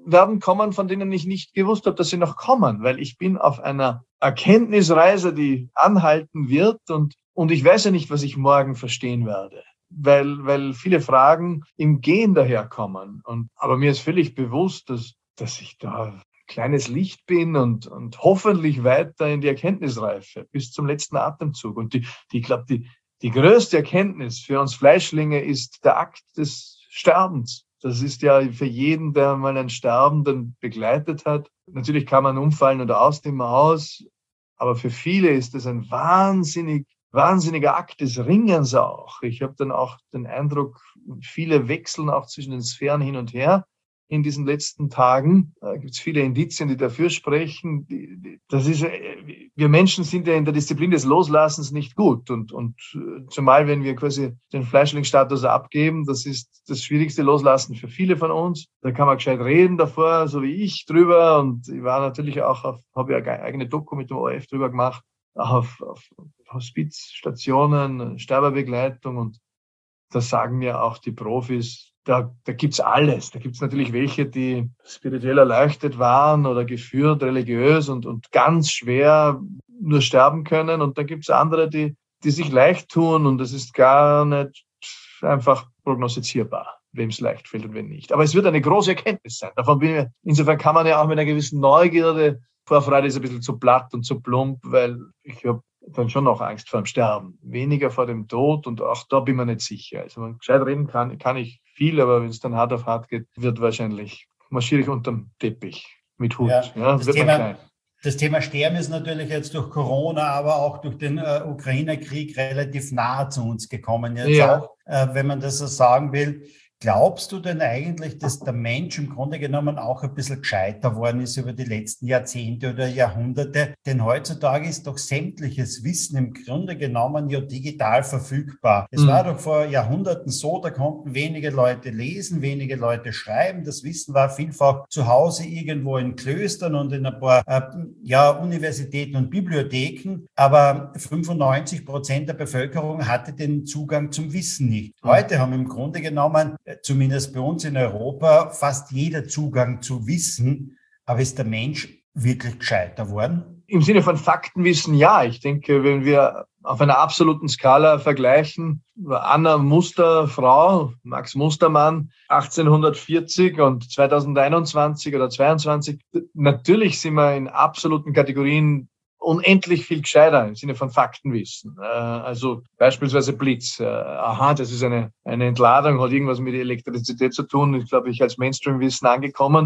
werden kommen, von denen ich nicht gewusst habe, dass sie noch kommen, weil ich bin auf einer Erkenntnisreise, die anhalten wird und, und ich weiß ja nicht, was ich morgen verstehen werde, weil, weil viele Fragen im Gehen daherkommen. Und, aber mir ist völlig bewusst, dass, dass ich da ein kleines Licht bin und, und hoffentlich weiter in die Erkenntnisreife bis zum letzten Atemzug. Und die, die, ich glaube, die, die größte Erkenntnis für uns Fleischlinge ist der Akt des Sterbens. Das ist ja für jeden, der mal einen Sterbenden begleitet hat. Natürlich kann man umfallen oder aus dem Haus, aber für viele ist das ein wahnsinnig, wahnsinniger Akt des Ringens auch. Ich habe dann auch den Eindruck, viele wechseln auch zwischen den Sphären hin und her. In diesen letzten Tagen Da gibt es viele Indizien, die dafür sprechen. Die, die, das ist, wir Menschen sind ja in der Disziplin des Loslassens nicht gut. Und, und zumal, wenn wir quasi den Fleischlingsstatus abgeben, das ist das schwierigste Loslassen für viele von uns. Da kann man gescheit reden davor, so wie ich drüber. Und ich war natürlich auch auf, habe ja eine eigene Doku mit dem O R F drüber gemacht, auch auf, auf Hospizstationen, Sterbebegleitung. Und da sagen mir auch die Profis, Da, da gibt's alles. Da gibt's natürlich welche, die spirituell erleuchtet waren oder geführt, religiös und, und ganz schwer nur sterben können. Und dann gibt's andere, die, die sich leicht tun und es ist gar nicht einfach prognostizierbar, wem es leicht fällt und wem nicht. Aber es wird eine große Erkenntnis sein. Davon bin ich, insofern kann man ja auch mit einer gewissen Neugierde, Vorfreude ist ein bisschen zu platt und zu plump, weil ich habe dann schon noch Angst vor dem Sterben. Weniger vor dem Tod und auch da bin ich mir nicht sicher. Also man gescheit reden kann, kann ich viel, aber wenn es dann hart auf hart geht, wird wahrscheinlich marschiere ich unterm Teppich mit Hut. Ja, ja, das, wird Thema, klein. das Thema Sterben ist natürlich jetzt durch Corona, aber auch durch den äh, Ukraine-Krieg relativ nahe zu uns gekommen. Jetzt Ja. auch, äh, wenn man das so sagen will. Glaubst du denn eigentlich, dass der Mensch im Grunde genommen auch ein bisschen gescheiter worden ist über die letzten Jahrzehnte oder Jahrhunderte? Denn heutzutage ist doch sämtliches Wissen im Grunde genommen ja digital verfügbar. Es mhm. war doch vor Jahrhunderten so, da konnten wenige Leute lesen, wenige Leute schreiben. Das Wissen war vielfach zu Hause irgendwo in Klöstern und in ein paar äh, ja, Universitäten und Bibliotheken. Aber fünfundneunzig Prozent der Bevölkerung hatte den Zugang zum Wissen nicht. Heute haben im Grunde genommen zumindest bei uns in Europa, fast jeder Zugang zu Wissen. Aber ist der Mensch wirklich gescheiter worden? Im Sinne von Faktenwissen, ja. Ich denke, wenn wir auf einer absoluten Skala vergleichen, Anna Muster, Frau, Max Mustermann, achtzehnhundertvierzig und zweitausendeinundzwanzig oder zweiundzwanzig, natürlich sind wir in absoluten Kategorien unendlich viel gescheiter im Sinne von Faktenwissen. Also beispielsweise Blitz. Aha, das ist eine, eine Entladung, hat irgendwas mit Elektrizität zu tun. Ich glaube, ich als Mainstream-Wissen angekommen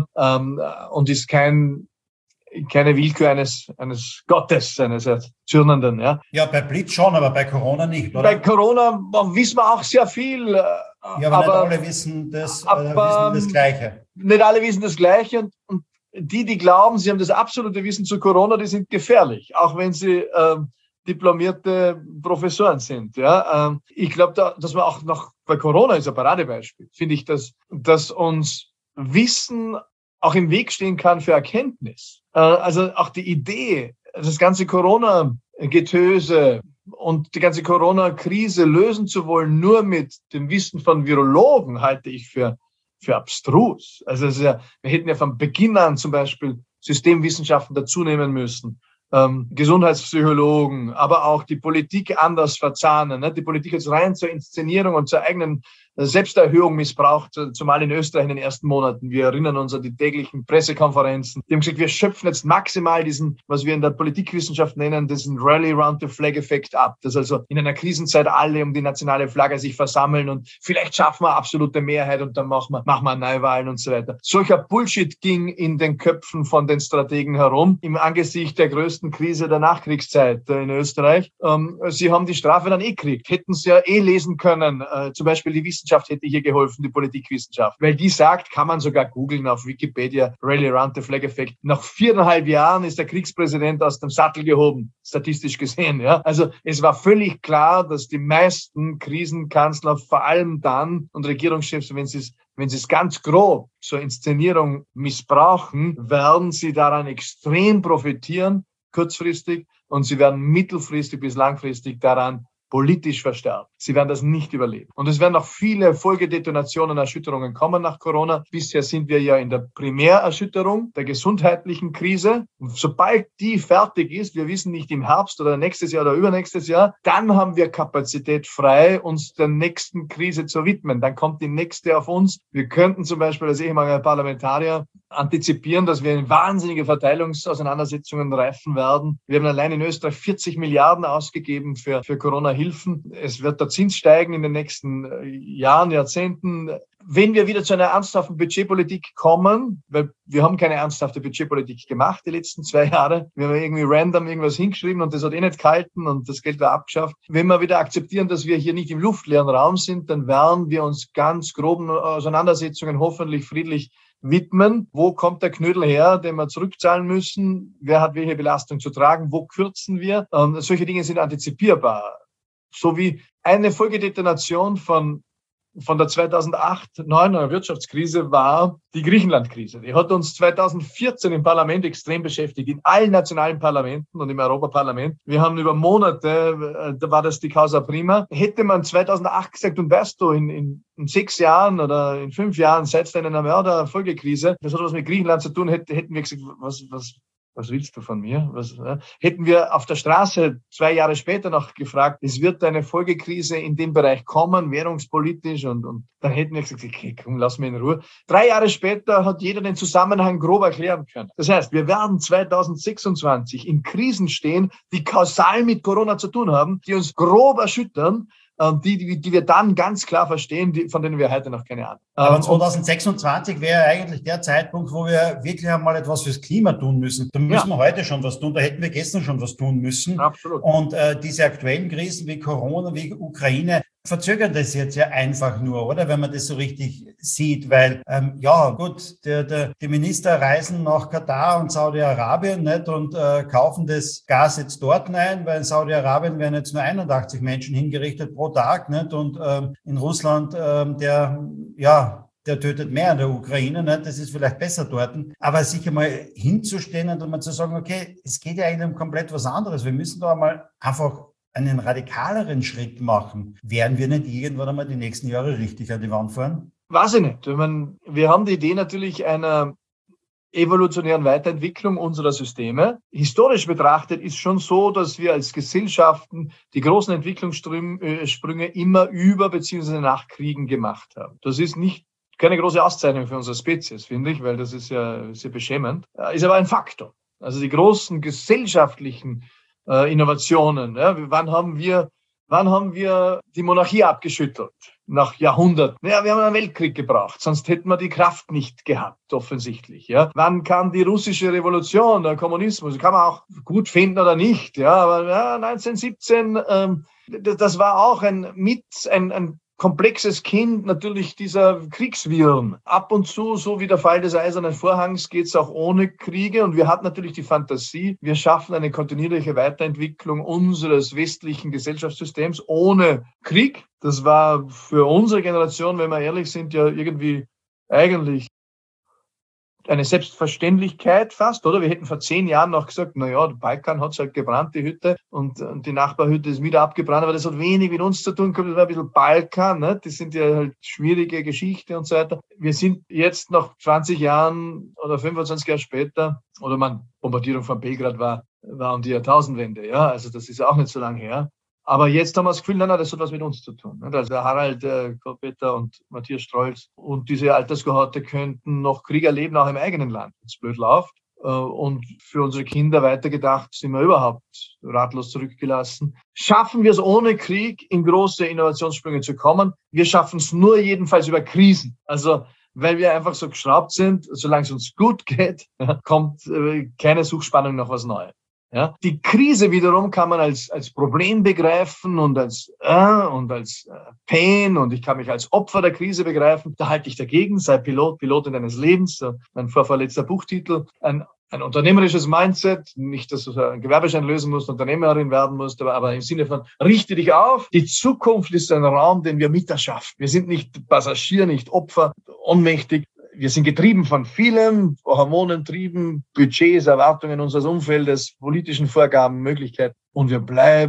und ist kein keine Willkür eines eines Gottes, eines Zürnenden. Ja. ja, bei Blitz schon, aber bei Corona nicht, oder? Bei Corona wissen wir auch sehr viel. Ja, aber, aber nicht alle wissen das, aber, wissen das Gleiche. Nicht alle wissen das Gleiche und, und die, die glauben, sie haben das absolute Wissen zu Corona, die sind gefährlich, auch wenn sie ähm, diplomierte Professoren sind. Ja, ähm, ich glaube, da, dass man auch noch bei Corona ist ein Paradebeispiel, finde ich, dass, dass uns Wissen auch im Weg stehen kann für Erkenntnis. Äh, also auch die Idee, das ganze Corona-Getöse und die ganze Corona-Krise lösen zu wollen, nur mit dem Wissen von Virologen, halte ich für für abstrus. Also es ist ja, wir hätten ja von Beginn an zum Beispiel Systemwissenschaften dazunehmen müssen, ähm, Gesundheitspsychologen, aber auch die Politik anders verzahnen. Ne? Die Politik jetzt rein zur Inszenierung und zur eigenen Selbsterhöhung missbraucht, zumal in Österreich in den ersten Monaten. Wir erinnern uns an die täglichen Pressekonferenzen. Die haben gesagt, wir schöpfen jetzt maximal diesen, was wir in der Politikwissenschaft nennen, diesen Rally-Round-the-Flag-Effekt ab. Dass also in einer Krisenzeit alle um die nationale Flagge sich versammeln und vielleicht schaffen wir absolute Mehrheit und dann machen wir, machen wir Neuwahlen und so weiter. Solcher Bullshit ging in den Köpfen von den Strategen herum im Angesicht der größten Krise der Nachkriegszeit in Österreich. Sie haben die Strafe dann eh gekriegt. Hätten sie ja eh lesen können, zum Beispiel die Wissenschaft hätte hier geholfen, die Politikwissenschaft. Weil die sagt, kann man sogar googeln auf Wikipedia, Rally Around the Flag Effect. Nach viereinhalb Jahren ist der Kriegspräsident aus dem Sattel gehoben, statistisch gesehen. Ja. Also es war völlig klar, dass die meisten Krisenkanzler vor allem dann und Regierungschefs, wenn sie es wenn sie es ganz grob zur Inszenierung missbrauchen, werden sie daran extrem profitieren, kurzfristig, und sie werden mittelfristig bis langfristig daran politisch verstärkt. Sie werden das nicht überleben. Und es werden noch viele Folgedetonationen, Erschütterungen kommen nach Corona. Bisher sind wir ja in der Primärerschütterung der gesundheitlichen Krise. Und sobald die fertig ist, wir wissen nicht im Herbst oder nächstes Jahr oder übernächstes Jahr, dann haben wir Kapazität frei, uns der nächsten Krise zu widmen. Dann kommt die nächste auf uns. Wir könnten zum Beispiel als ehemaliger Parlamentarier antizipieren, dass wir in wahnsinnige Verteilungsauseinandersetzungen reifen werden. Wir haben allein in Österreich vierzig Milliarden ausgegeben für, für Corona-Hilfen. Es wird der Zins steigen in den nächsten Jahren, Jahrzehnten. Wenn wir wieder zu einer ernsthaften Budgetpolitik kommen, weil wir haben keine ernsthafte Budgetpolitik gemacht die letzten zwei Jahre, wir haben irgendwie random irgendwas hingeschrieben und das hat eh nicht gehalten und das Geld war abgeschafft. Wenn wir wieder akzeptieren, dass wir hier nicht im luftleeren Raum sind, dann werden wir uns ganz groben Auseinandersetzungen hoffentlich friedlich widmen. Wo kommt der Knödel her, den wir zurückzahlen müssen? Wer hat welche Belastung zu tragen? Wo kürzen wir? Ähm, solche Dinge sind antizipierbar. So wie eine Folgedetonation von von der zweitausendacht neuner Wirtschaftskrise war die Griechenland-Krise. Die hat uns zweitausendvierzehn im Parlament extrem beschäftigt, in allen nationalen Parlamenten und im Europaparlament. Wir haben über Monate, da war das die Causa Prima. Hätte man zweitausendacht gesagt, und weißt du, in, in, in sechs Jahren oder in fünf Jahren seid ihr in einer Mörderfolgekrise, das hat was mit Griechenland zu tun, hätte, hätten wir gesagt, was, was, was willst du von mir? Was, äh? Hätten wir auf der Straße zwei Jahre später noch gefragt, es wird eine Folgekrise in dem Bereich kommen, währungspolitisch, und, und dann hätten wir gesagt, okay, komm, lass mich in Ruhe. Drei Jahre später hat jeder den Zusammenhang grob erklären können. Das heißt, wir werden zweitausendsechsundzwanzig in Krisen stehen, die kausal mit Corona zu tun haben, die uns grob erschüttern, Die, die, die wir dann ganz klar verstehen, die, von denen wir heute noch keine Ahnung haben. Aber zweitausendsechsundzwanzig wäre eigentlich der Zeitpunkt, wo wir wirklich einmal etwas fürs Klima tun müssen. Da müssen ja. wir heute schon was tun, da hätten wir gestern schon was tun müssen. Absolut. Und äh, diese aktuellen Krisen wie Corona, wie Ukraine, verzögern das jetzt ja einfach nur, oder? Wenn man das so richtig sieht, weil, ähm, ja, gut, der, der, die Minister reisen nach Katar und Saudi-Arabien nicht und äh, kaufen das Gas jetzt dort ein, weil in Saudi-Arabien werden jetzt nur einundachtzig Menschen hingerichtet pro Tag, nicht? Und ähm, in Russland, ähm, der, ja, der tötet mehr in der Ukraine, nicht? Das ist vielleicht besser dort. Aber sich einmal hinzustellen und mal zu sagen, okay, es geht ja eigentlich um komplett was anderes. Wir müssen da mal einfach einen radikaleren Schritt machen. Werden wir nicht irgendwann einmal die nächsten Jahre richtig an die Wand fahren? Weiß ich nicht. Ich meine, wir haben die Idee natürlich einer evolutionären Weiterentwicklung unserer Systeme. Historisch betrachtet ist schon so, dass wir als Gesellschaften die großen Entwicklungssprünge immer über bzw. nach Kriegen gemacht haben. Das ist nicht keine große Auszeichnung für unsere Spezies, finde ich, weil das ist ja sehr beschämend. Ist aber ein Faktor. Also die großen gesellschaftlichen äh, Innovationen. Ja, wann haben wir, wann haben wir die Monarchie abgeschüttelt? Nach Jahrhunderten. Ja, wir haben einen Weltkrieg gebraucht, sonst hätten wir die Kraft nicht gehabt, offensichtlich. Ja, wann kam die russische Revolution, der Kommunismus? Kann man auch gut finden oder nicht. Ja, aber ja, neunzehnhundertsiebzehn, ähm, das war auch ein mit ein, ein komplexes Kind natürlich dieser Kriegsviren. Ab und zu, so wie der Fall des Eisernen Vorhangs, geht es auch ohne Kriege. Und wir hatten natürlich die Fantasie, wir schaffen eine kontinuierliche Weiterentwicklung unseres westlichen Gesellschaftssystems ohne Krieg. Das war für unsere Generation, wenn wir ehrlich sind, ja irgendwie eigentlich eine Selbstverständlichkeit fast, oder? Wir hätten vor zehn Jahren noch gesagt, na ja, der Balkan hat es halt gebrannt, die Hütte, und, und die Nachbarhütte ist wieder abgebrannt, aber das hat wenig mit uns zu tun gehabt, das war ein bisschen Balkan, ne? Das sind ja halt schwierige Geschichte und so weiter. Wir sind jetzt nach zwanzig Jahren oder fünfundzwanzig Jahre später, oder man, Bombardierung von Belgrad war, war um die Jahrtausendwende, ja, also das ist ja auch nicht so lange her. Aber jetzt haben wir das Gefühl, nein, nein, das hat was mit uns zu tun. Also der Harald äh, Kohlpeter und Matthias Strolz und diese Alterskohorte könnten noch Krieg erleben, auch im eigenen Land, wenn es blöd läuft. Äh, und für unsere Kinder weitergedacht sind wir überhaupt ratlos zurückgelassen. Schaffen wir es ohne Krieg, in große Innovationssprünge zu kommen? Wir schaffen es nur jedenfalls über Krisen. Also weil wir einfach so geschraubt sind, solange es uns gut geht, kommt äh, keine Suchspannung nach was Neues. Ja, die Krise wiederum kann man als als Problem begreifen und als äh, und als äh, Pain, und ich kann mich als Opfer der Krise begreifen. Da halte ich dagegen, sei Pilot, Pilotin deines Lebens. So mein vorvorletzter Buchtitel. Ein ein unternehmerisches Mindset, nicht, dass du einen Gewerbeschein lösen musst, Unternehmerin werden musst, aber, aber im Sinne von, richte dich auf. Die Zukunft ist ein Raum, den wir miterschaffen. Wir sind nicht Passagier, nicht Opfer, ohnmächtig. Wir sind getrieben von vielem, Hormonen trieben, Budgets, Erwartungen unseres Umfeldes, politischen Vorgaben, Möglichkeiten. Und wir bleiben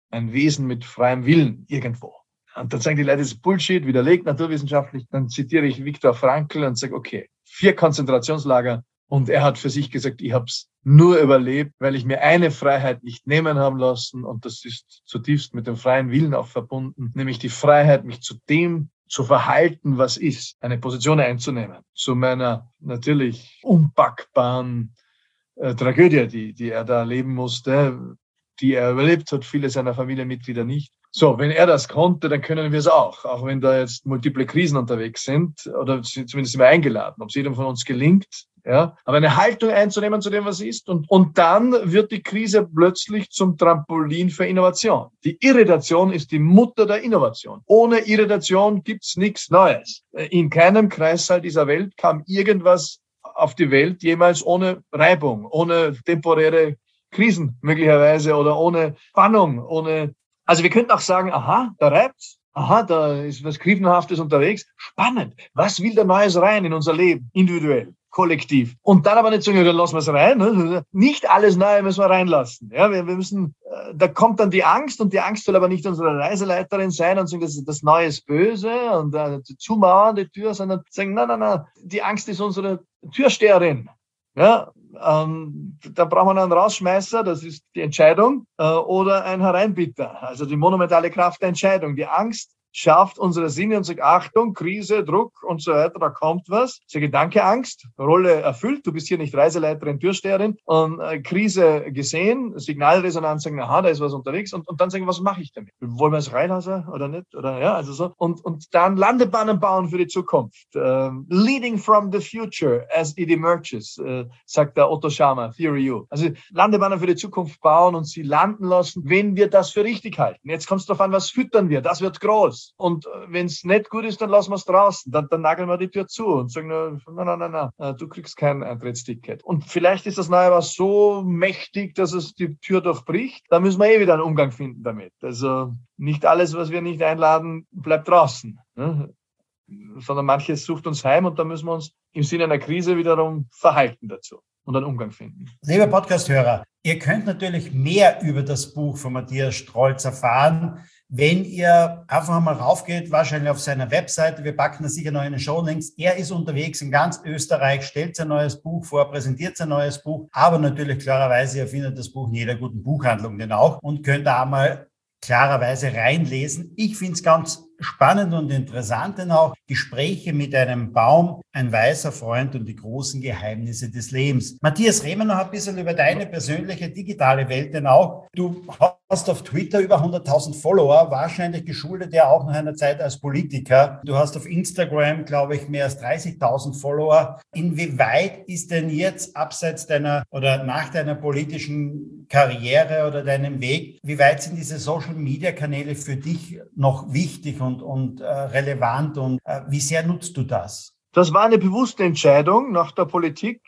ein Wesen mit freiem Willen irgendwo. Und dann sagen die Leute, das ist Bullshit, widerlegt naturwissenschaftlich. Dann zitiere ich Viktor Frankl und sage, okay, vier Konzentrationslager. Und er hat für sich gesagt, ich habe es nur überlebt, weil ich mir eine Freiheit nicht nehmen haben lassen. Und das ist zutiefst mit dem freien Willen auch verbunden, nämlich die Freiheit, mich zu dem zu verhalten, was ist, eine Position einzunehmen. Zu meiner natürlich unpackbaren äh, Tragödie, die, die er da erleben musste, die er überlebt hat, viele seiner Familienmitglieder nicht. So, wenn er das konnte, dann können wir es auch, auch wenn da jetzt multiple Krisen unterwegs sind, oder zumindest sind wir eingeladen, ob es jedem von uns gelingt, ja, aber eine Haltung einzunehmen zu dem, was ist, und, und dann wird die Krise plötzlich zum Trampolin für Innovation. Die Irritation ist die Mutter der Innovation. Ohne Irritation gibt's nichts Neues. In keinem Kreissaal dieser Welt kam irgendwas auf die Welt jemals ohne Reibung, ohne temporäre Krisen möglicherweise oder ohne Spannung, ohne, also wir könnten auch sagen, aha, da reibt's, aha, da ist was Krisenhaftes unterwegs, spannend, was will da Neues rein in unser Leben, individuell, kollektiv, und dann aber nicht sagen, ja, dann lassen wir es rein, ne? Nicht alles Neue müssen wir reinlassen, ja, wir, wir müssen, äh, da kommt dann die Angst, und die Angst soll aber nicht unsere Reiseleiterin sein und sagen, das, das Neue ist böse und äh, zumauern die Tür, sondern sagen, nein, nein, nein, die Angst ist unsere Türsteherin, ja. Ähm, da brauchen wir einen Rausschmeißer, das ist die Entscheidung, äh, oder ein Hereinbitter, also die monumentale Kraft der Entscheidung. Die Angst schärft unsere Sinne und sagt, Achtung, Krise, Druck und so weiter, da kommt was. Ich sage, danke Angst, Rolle erfüllt, du bist hier nicht Reiseleiterin, Türsteherin, und äh, Krise gesehen, Signalresonanz sagen, aha, da ist was unterwegs, und, und dann sagen, was mache ich damit? Wollen wir es reinlassen oder nicht? Oder ja, also so. Und, und dann Landebahnen bauen für die Zukunft. Ähm, leading from the future as it emerges, äh, sagt der Otto Scharmer, Theory U. Also Landebahnen für die Zukunft bauen und sie landen lassen, wenn wir das für richtig halten. Jetzt kommt es darauf an, was füttern wir, das wird groß. Und wenn es nicht gut ist, dann lassen wir es draußen. Dann, dann nageln wir die Tür zu und sagen, nein, nein, nein, nein, du kriegst kein Eintrittsticket. Und vielleicht ist das Neue was so mächtig, dass es die Tür durchbricht. Da müssen wir eh wieder einen Umgang finden damit. Also nicht alles, was wir nicht einladen, bleibt draußen. Ne? Sondern manches sucht uns heim, und da müssen wir uns im Sinne einer Krise wiederum verhalten dazu und einen Umgang finden. Liebe Podcast-Hörer, ihr könnt natürlich mehr über das Buch von Matthias Strolz erfahren, wenn ihr einfach mal raufgeht, wahrscheinlich auf seiner Webseite. Wir packen das sicher noch in den Showlinks. Er ist unterwegs in ganz Österreich, stellt sein neues Buch vor, präsentiert sein neues Buch, aber natürlich klarerweise, ihr findet das Buch in jeder guten Buchhandlung denn auch und könnt da mal klarerweise reinlesen. Ich finde es ganz spannend und interessant, denn auch Gespräche mit einem Baum, ein weißer Freund und die großen Geheimnisse des Lebens. Matthias, reden wir noch ein bisschen über deine persönliche digitale Welt, denn auch du hast auf Twitter über hunderttausend Follower, wahrscheinlich geschuldet ja auch nach einer Zeit als Politiker. Du hast auf Instagram, glaube ich, mehr als dreißigtausend Follower. Inwieweit ist denn jetzt abseits deiner oder nach deiner politischen Karriere oder deinem Weg, wie weit sind diese Social-Media-Kanäle für dich noch wichtig und und, und äh, relevant, und äh, wie sehr nutzt du das? Das war eine bewusste Entscheidung nach der Politik.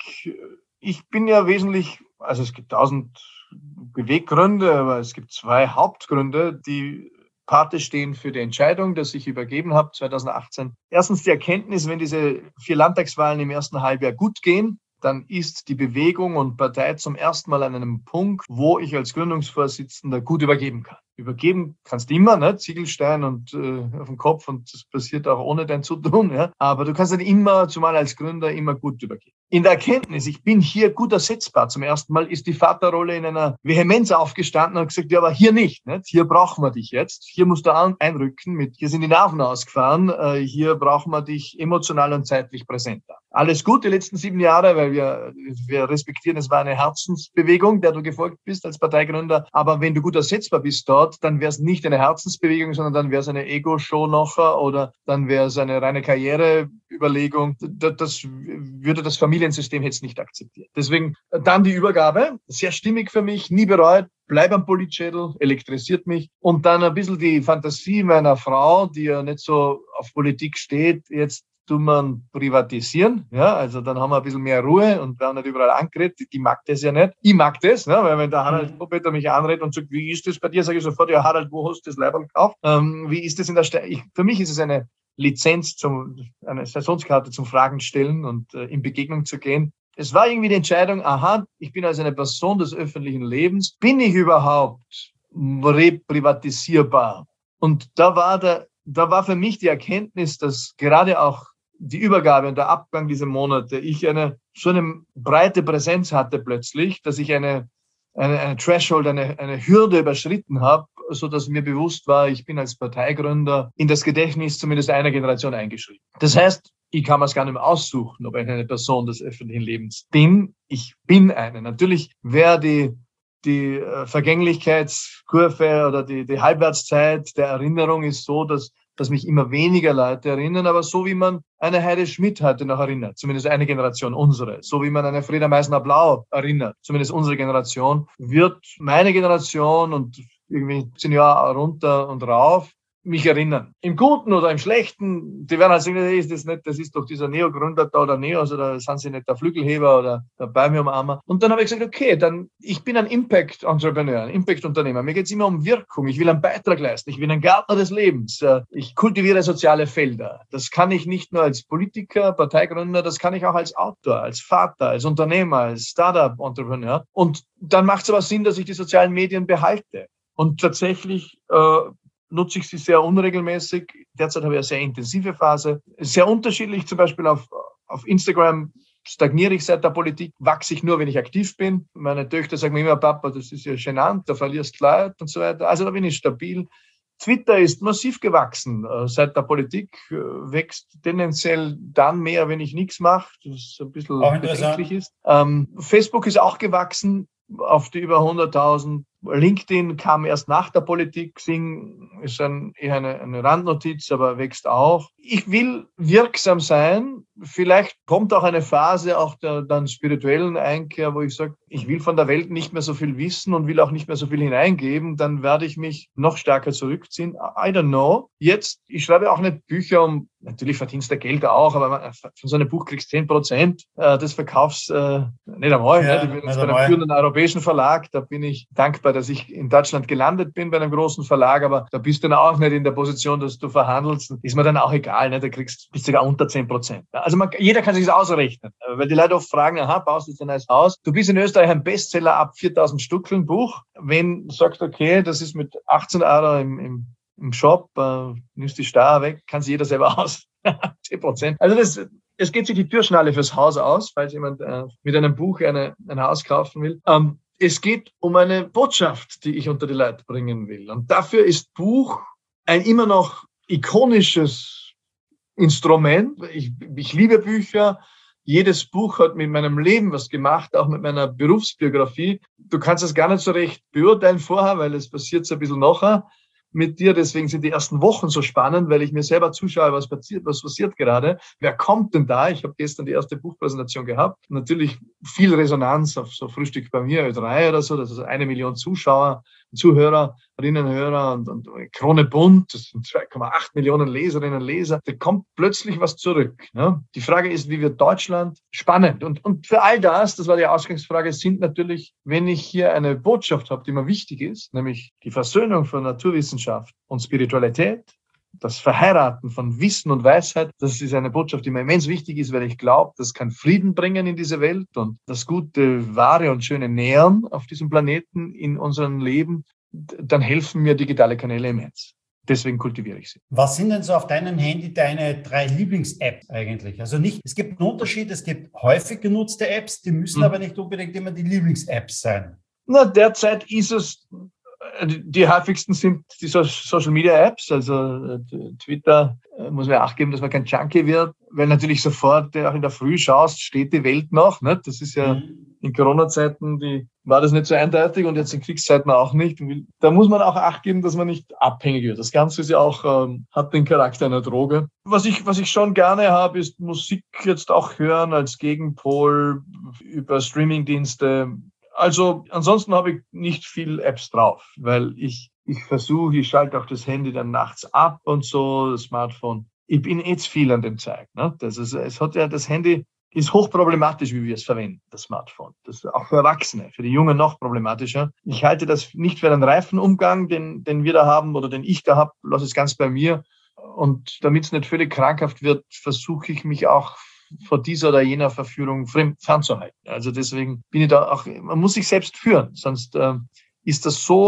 Ich bin ja wesentlich, also es gibt tausend Beweggründe, aber es gibt zwei Hauptgründe, die Pate stehen für die Entscheidung, dass ich übergeben habe zweitausendachtzehn. Erstens die Erkenntnis, wenn diese vier Landtagswahlen im ersten Halbjahr gut gehen, dann ist die Bewegung und Partei zum ersten Mal an einem Punkt, wo ich als Gründungsvorsitzender gut übergeben kann. Übergeben kannst du immer, ne? Ziegelstein und äh, auf den Kopf, und das passiert auch ohne dein Zutun, ja? Aber du kannst dann immer, zumal als Gründer, immer gut übergeben. In der Erkenntnis, ich bin hier gut ersetzbar zum ersten Mal, ist die Vaterrolle in einer Vehemenz aufgestanden und gesagt, ja, aber hier nicht, nicht? Hier brauchen wir dich jetzt, hier musst du einrücken, mit, hier sind die Nerven ausgefahren, äh, hier brauchen wir dich emotional und zeitlich präsenter. Alles gut die letzten sieben Jahre, weil wir, wir respektieren, es war eine Herzensbewegung, der du gefolgt bist als Parteigründer, aber wenn du gut ersetzbar bist dort, dann wäre es nicht eine Herzensbewegung, sondern dann wäre es eine Ego-Show noch, oder dann wäre es eine reine Karriereüberlegung. Das, das würde das Familiensystem jetzt nicht akzeptieren. Deswegen dann die Übergabe, sehr stimmig für mich, nie bereut, bleib am Politschädel, elektrisiert mich. Und dann ein bisschen die Fantasie meiner Frau, die ja nicht so auf Politik steht, jetzt tun wir privatisieren, ja, also dann haben wir ein bisschen mehr Ruhe und werden nicht überall angeredet, die, die mag das ja nicht. Ich mag das, ne, weil wenn der Harald Poppeter mich anredet und sagt, wie ist das bei dir, sage ich sofort, ja Harald, wo hast du das Leiberl gekauft? Ähm, wie ist das in der Stadt? Für mich ist es eine Lizenz, zum, eine Saisonskarte zum Fragen stellen und äh, in Begegnung zu gehen. Es war irgendwie die Entscheidung, aha, ich bin also eine Person des öffentlichen Lebens. Bin ich überhaupt reprivatisierbar. Und da war der, da war für mich die Erkenntnis, dass gerade auch die Übergabe und der Abgang dieser Monate ich eine so eine breite Präsenz hatte plötzlich, dass ich eine eine, eine Threshold, eine, eine Hürde überschritten habe, so dass mir bewusst war, ich bin als Parteigründer in das Gedächtnis zumindest einer Generation eingeschrieben. Das heißt, ich kann mir es gar nicht mehr aussuchen, ob ich eine Person des öffentlichen Lebens bin. Ich bin eine. Natürlich wäre die, die Vergänglichkeitskurve oder die, die Halbwertszeit der Erinnerung ist so, dass dass mich immer weniger Leute erinnern, aber so wie man eine Heide Schmidt heute noch erinnert, zumindest eine Generation, unsere, so wie man eine Frieda Meissner-Blau erinnert, zumindest unsere Generation, wird meine Generation und irgendwie zehn Jahre runter und rauf mich erinnern. Im Guten oder im Schlechten, die werden halt sagen, hey, ist das nicht, das ist doch dieser Neo-Gründer da oder Neos oder sind sie nicht der Flügelheber oder der Bäume-Umarmer. Und dann habe ich gesagt, okay, dann, ich bin ein Impact-Entrepreneur, ein Impact-Unternehmer. Mir geht es immer um Wirkung. Ich will einen Beitrag leisten. Ich bin ein Gärtner des Lebens. Ich kultiviere soziale Felder. Das kann ich nicht nur als Politiker, Parteigründer, das kann ich auch als Autor, als Vater, als Unternehmer, als Startup-Entrepreneur. Und dann macht es aber Sinn, dass ich die sozialen Medien behalte. Und tatsächlich, äh, nutze ich sie sehr unregelmäßig. Derzeit habe ich eine sehr intensive Phase. Sehr unterschiedlich, zum Beispiel auf, auf Instagram stagniere ich seit der Politik, wachse ich nur, wenn ich aktiv bin. Meine Töchter sagen mir immer, Papa, das ist ja genannt, da verlierst du Leute und so weiter. Also da bin ich stabil. Twitter ist massiv gewachsen seit der Politik, wächst tendenziell dann mehr, wenn ich nichts mache, das ein bisschen bedenklich ist. Ähm, Facebook ist auch gewachsen auf die über hunderttausend. LinkedIn kam erst nach der Politik. Xing ist ein, eher eine, eine Randnotiz, aber wächst auch. Ich will wirksam sein. Vielleicht kommt auch eine Phase auch der dann spirituellen Einkehr, wo ich sage, ich will von der Welt nicht mehr so viel wissen und will auch nicht mehr so viel hineingeben. Dann werde ich mich noch stärker zurückziehen. I don't know. Jetzt, ich schreibe auch nicht Bücher, um, natürlich verdienst du Geld auch, aber man, von so einem Buch kriegst du zehn Prozent äh, des Verkaufs, äh, nicht einmal. Ja, ne? Ich bin jetzt bei einem führenden europäischen Verlag, da bin ich dankbar, dass ich in Deutschland gelandet bin bei einem großen Verlag, aber da bist du dann auch nicht in der Position, dass du verhandelst. Ist mir dann auch egal, ne? Da kriegst du sogar unter zehn Prozent. Also man, jeder kann sich das ausrechnen, weil die Leute oft fragen, aha, baust du jetzt ein neues Haus? Du bist in Österreich ein Bestseller ab viertausend Stückeln Buch. Wenn du sagst, okay, das ist mit achtzehn Euro im, im, im Shop, äh, nimmst die Steuer weg, kann sich jeder selber aus. zehn Prozent. Also das, es geht sich die Türschnalle fürs Haus aus, falls jemand äh, mit einem Buch eine, ein Haus kaufen will. Ähm, Es geht um eine Botschaft, die ich unter die Leute bringen will. Und dafür ist Buch ein immer noch ikonisches Instrument. Ich, ich liebe Bücher. Jedes Buch hat mit meinem Leben was gemacht, auch mit meiner Berufsbiografie. Du kannst es gar nicht so recht beurteilen vorher, weil es passiert so ein bisschen nachher mit dir. Deswegen sind die ersten Wochen so spannend, weil ich mir selber zuschaue, was passiert, was passiert gerade. Wer kommt denn da? Ich habe gestern die erste Buchpräsentation gehabt. Natürlich viel Resonanz auf so Frühstück bei mir, Ö drei oder so. Das ist eine Million Zuschauer, Zuhörerinnen, Hörer und, und Krone Bunt. Das sind zwei Komma acht Millionen Leserinnen und Leser. Da kommt plötzlich was zurück. Ne? Die Frage ist, wie wird Deutschland spannend? Und, und für all das, das war die Ausgangsfrage, sind natürlich, wenn ich hier eine Botschaft habe, die mir wichtig ist, nämlich die Versöhnung von Naturwissenschaft und Spiritualität, das Verheiraten von Wissen und Weisheit, das ist eine Botschaft, die mir immens wichtig ist, weil ich glaube, das kann Frieden bringen in diese Welt und das gute, wahre und schöne Nähern auf diesem Planeten in unserem Leben, dann helfen mir digitale Kanäle immens. Deswegen kultiviere ich sie. Was sind denn so auf deinem Handy deine drei Lieblings-Apps eigentlich? Also nicht, es gibt einen Unterschied, es gibt häufig genutzte Apps, die müssen hm. aber nicht unbedingt immer die Lieblings-Apps sein. Na, derzeit ist es, die häufigsten sind die Social-Media-Apps, also Twitter muss man Acht geben, dass man kein Junkie wird, weil natürlich sofort, auch in der Früh schaust, steht die Welt noch. Ne? Das ist ja mhm. in Corona-Zeiten, die war das nicht so eindeutig und jetzt in Kriegszeiten auch nicht. Da muss man auch Acht geben, dass man nicht abhängig wird. Das Ganze ist ja auch, ähm, hat den Charakter einer Droge. Was ich, was ich schon gerne habe, ist Musik jetzt auch hören als Gegenpol über Streamingdienste. Also ansonsten habe ich nicht viel Apps drauf, weil ich ich versuche, ich schalte auch das Handy dann nachts ab und so, das Smartphone. Ich bin eh zu viel an dem Zeug. Ne? Das ist, es hat ja, das Handy ist hochproblematisch, wie wir es verwenden, das Smartphone. Das ist auch für Erwachsene, für die Jungen noch problematischer. Ich halte das nicht für einen reifen Umgang, den, den wir da haben oder den ich da habe, lasse es ganz bei mir. Und damit es nicht völlig krankhaft wird, versuche ich mich auch vor dieser oder jener Verführung fernzuhalten. Also deswegen bin ich da auch, man muss sich selbst führen, sonst äh, ist das so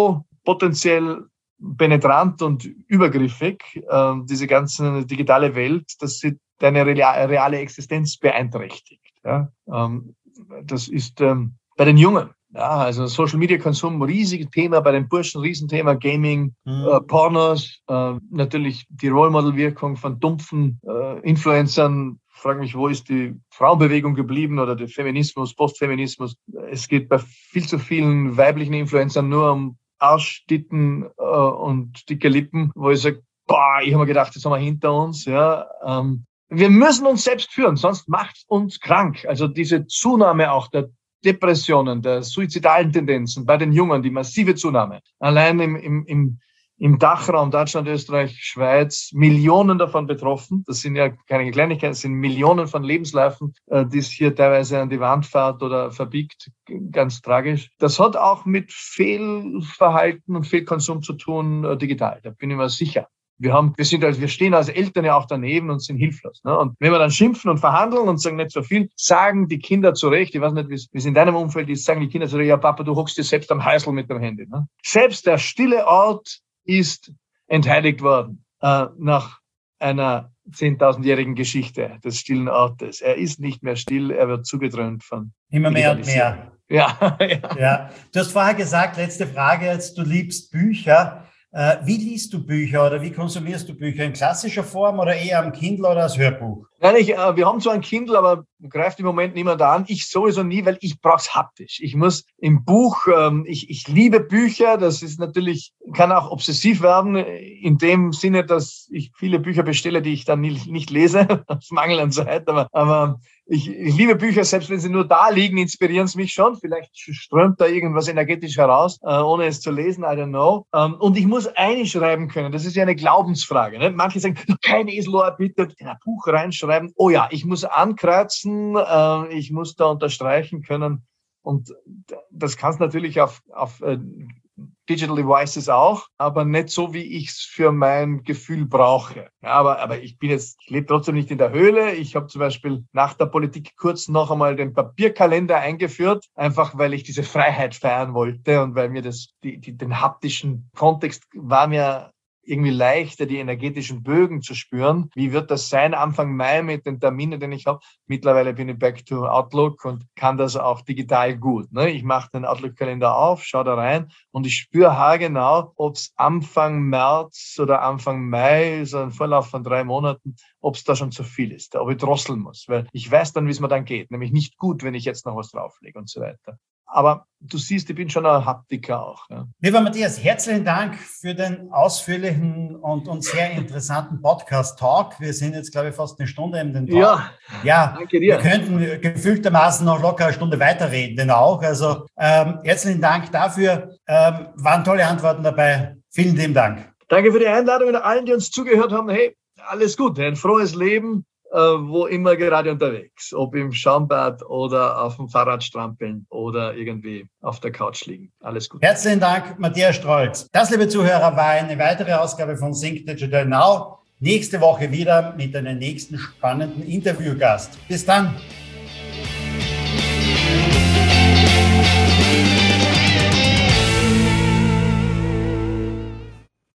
potenziell penetrant und übergriffig, äh, diese ganze digitale Welt, dass sie deine reale Existenz beeinträchtigt. Ja? Ähm, das ist ähm, bei den Jungen, ja, also Social-Media-Konsum, riesiges Thema, bei den Burschen, Riesenthema, Gaming, mhm. äh, Pornos, äh, natürlich die Role-Model-Wirkung von dumpfen äh, Influencern. Ich frage mich, wo ist die Frauenbewegung geblieben oder der Feminismus, Postfeminismus? Es geht bei viel zu vielen weiblichen Influencern nur um Arsch-Titten äh, und dicke Lippen, wo ich sage, boah, ich habe mir gedacht, das haben wir hinter uns. Ja, ähm, wir müssen uns selbst führen, sonst macht es uns krank. Also diese Zunahme auch der Depressionen, der suizidalen Tendenzen bei den Jungen, die massive Zunahme. Allein im, im, im, im Dachraum Deutschland, Österreich, Schweiz, Millionen davon betroffen. Das sind ja keine Kleinigkeiten, das sind Millionen von Lebensläufen, äh, die es hier teilweise an die Wand fährt oder verbiegt. Ganz tragisch. Das hat auch mit Fehlverhalten und Fehlkonsum zu tun, äh, digital. Da bin ich mir sicher. Wir haben, wir sind als, wir stehen als Eltern ja auch daneben und sind hilflos. Ne? Und wenn wir dann schimpfen und verhandeln und sagen nicht so viel, sagen die Kinder zurecht, ich weiß nicht, wie es in deinem Umfeld ist, sagen die Kinder zurecht, ja Papa, du hockst dir selbst am Heißel mit dem Handy. Ne? Selbst der stille Ort ist entheiligt worden, äh, nach einer zehntausendjährigen Geschichte des stillen Ortes. Er ist nicht mehr still, er wird zugedröhnt von immer mehr und mehr. Ja, ja. ja. Du hast vorher gesagt, letzte Frage jetzt, du liebst Bücher. Wie liest du Bücher oder wie konsumierst du Bücher? In klassischer Form oder eher am Kindle oder als Hörbuch? Nein, ich, äh, wir haben zwar ein Kindle, aber greift im Moment niemand an. Ich sowieso nie, weil ich brauche es haptisch. Ich muss im Buch, ähm, ich, ich liebe Bücher. Das ist natürlich, kann auch obsessiv werden, in dem Sinne, dass ich viele Bücher bestelle, die ich dann nicht, nicht lese, aus Mangel an Zeit. Aber, aber ich, ich liebe Bücher, selbst wenn sie nur da liegen, inspirieren sie mich schon. Vielleicht strömt da irgendwas energetisch heraus, äh, ohne es zu lesen, I don't know. Ähm, und ich muss einschreiben können. Das ist ja eine Glaubensfrage. Ne? Manche sagen, kein Eselohr, bitte in ein Buch reinschreiben. Oh ja, ich muss ankreuzen, äh, ich muss da unterstreichen können. Und das kannst du natürlich auf, auf äh, Digital Devices auch, aber nicht so, wie ich es für mein Gefühl brauche. Ja, aber, aber ich bin jetzt, ich lebe trotzdem nicht in der Höhle. Ich habe zum Beispiel nach der Politik kurz noch einmal den Papierkalender eingeführt, einfach weil ich diese Freiheit feiern wollte und weil mir das, die, die, den haptischen Kontext war mir irgendwie leichter, die energetischen Bögen zu spüren. Wie wird das sein Anfang Mai mit den Terminen, den ich habe? Mittlerweile bin ich back to Outlook und kann das auch digital gut. Ne? Ich mache den Outlook-Kalender auf, schaue da rein und ich spüre haargenau, ob es Anfang März oder Anfang Mai, so ein Vorlauf von drei Monaten, ob es da schon zu viel ist, ob ich drosseln muss. Weil ich weiß dann, wie es mir dann geht. Nämlich nicht gut, wenn ich jetzt noch was drauflege und so weiter. Aber du siehst, ich bin schon ein Haptiker auch. Ja. Lieber Matthias, herzlichen Dank für den ausführlichen und, und sehr interessanten Podcast-Talk. Wir sind jetzt, glaube ich, fast eine Stunde in den Talk. Ja, ja, danke dir. Wir könnten gefühltermaßen noch locker eine Stunde weiterreden, denn auch. Also ähm, herzlichen Dank dafür. Ähm, waren tolle Antworten dabei. Vielen lieben Dank. Danke für die Einladung und allen, die uns zugehört haben. Hey, alles gut, ein frohes Leben. Wo immer gerade unterwegs, ob im Schaumbad oder auf dem Fahrrad strampeln oder irgendwie auf der Couch liegen. Alles gut. Herzlichen Dank, Matthias Strolz. Das, liebe Zuhörer, war eine weitere Ausgabe von Think Digital Now. Nächste Woche wieder mit einem nächsten spannenden Interviewgast. Bis dann.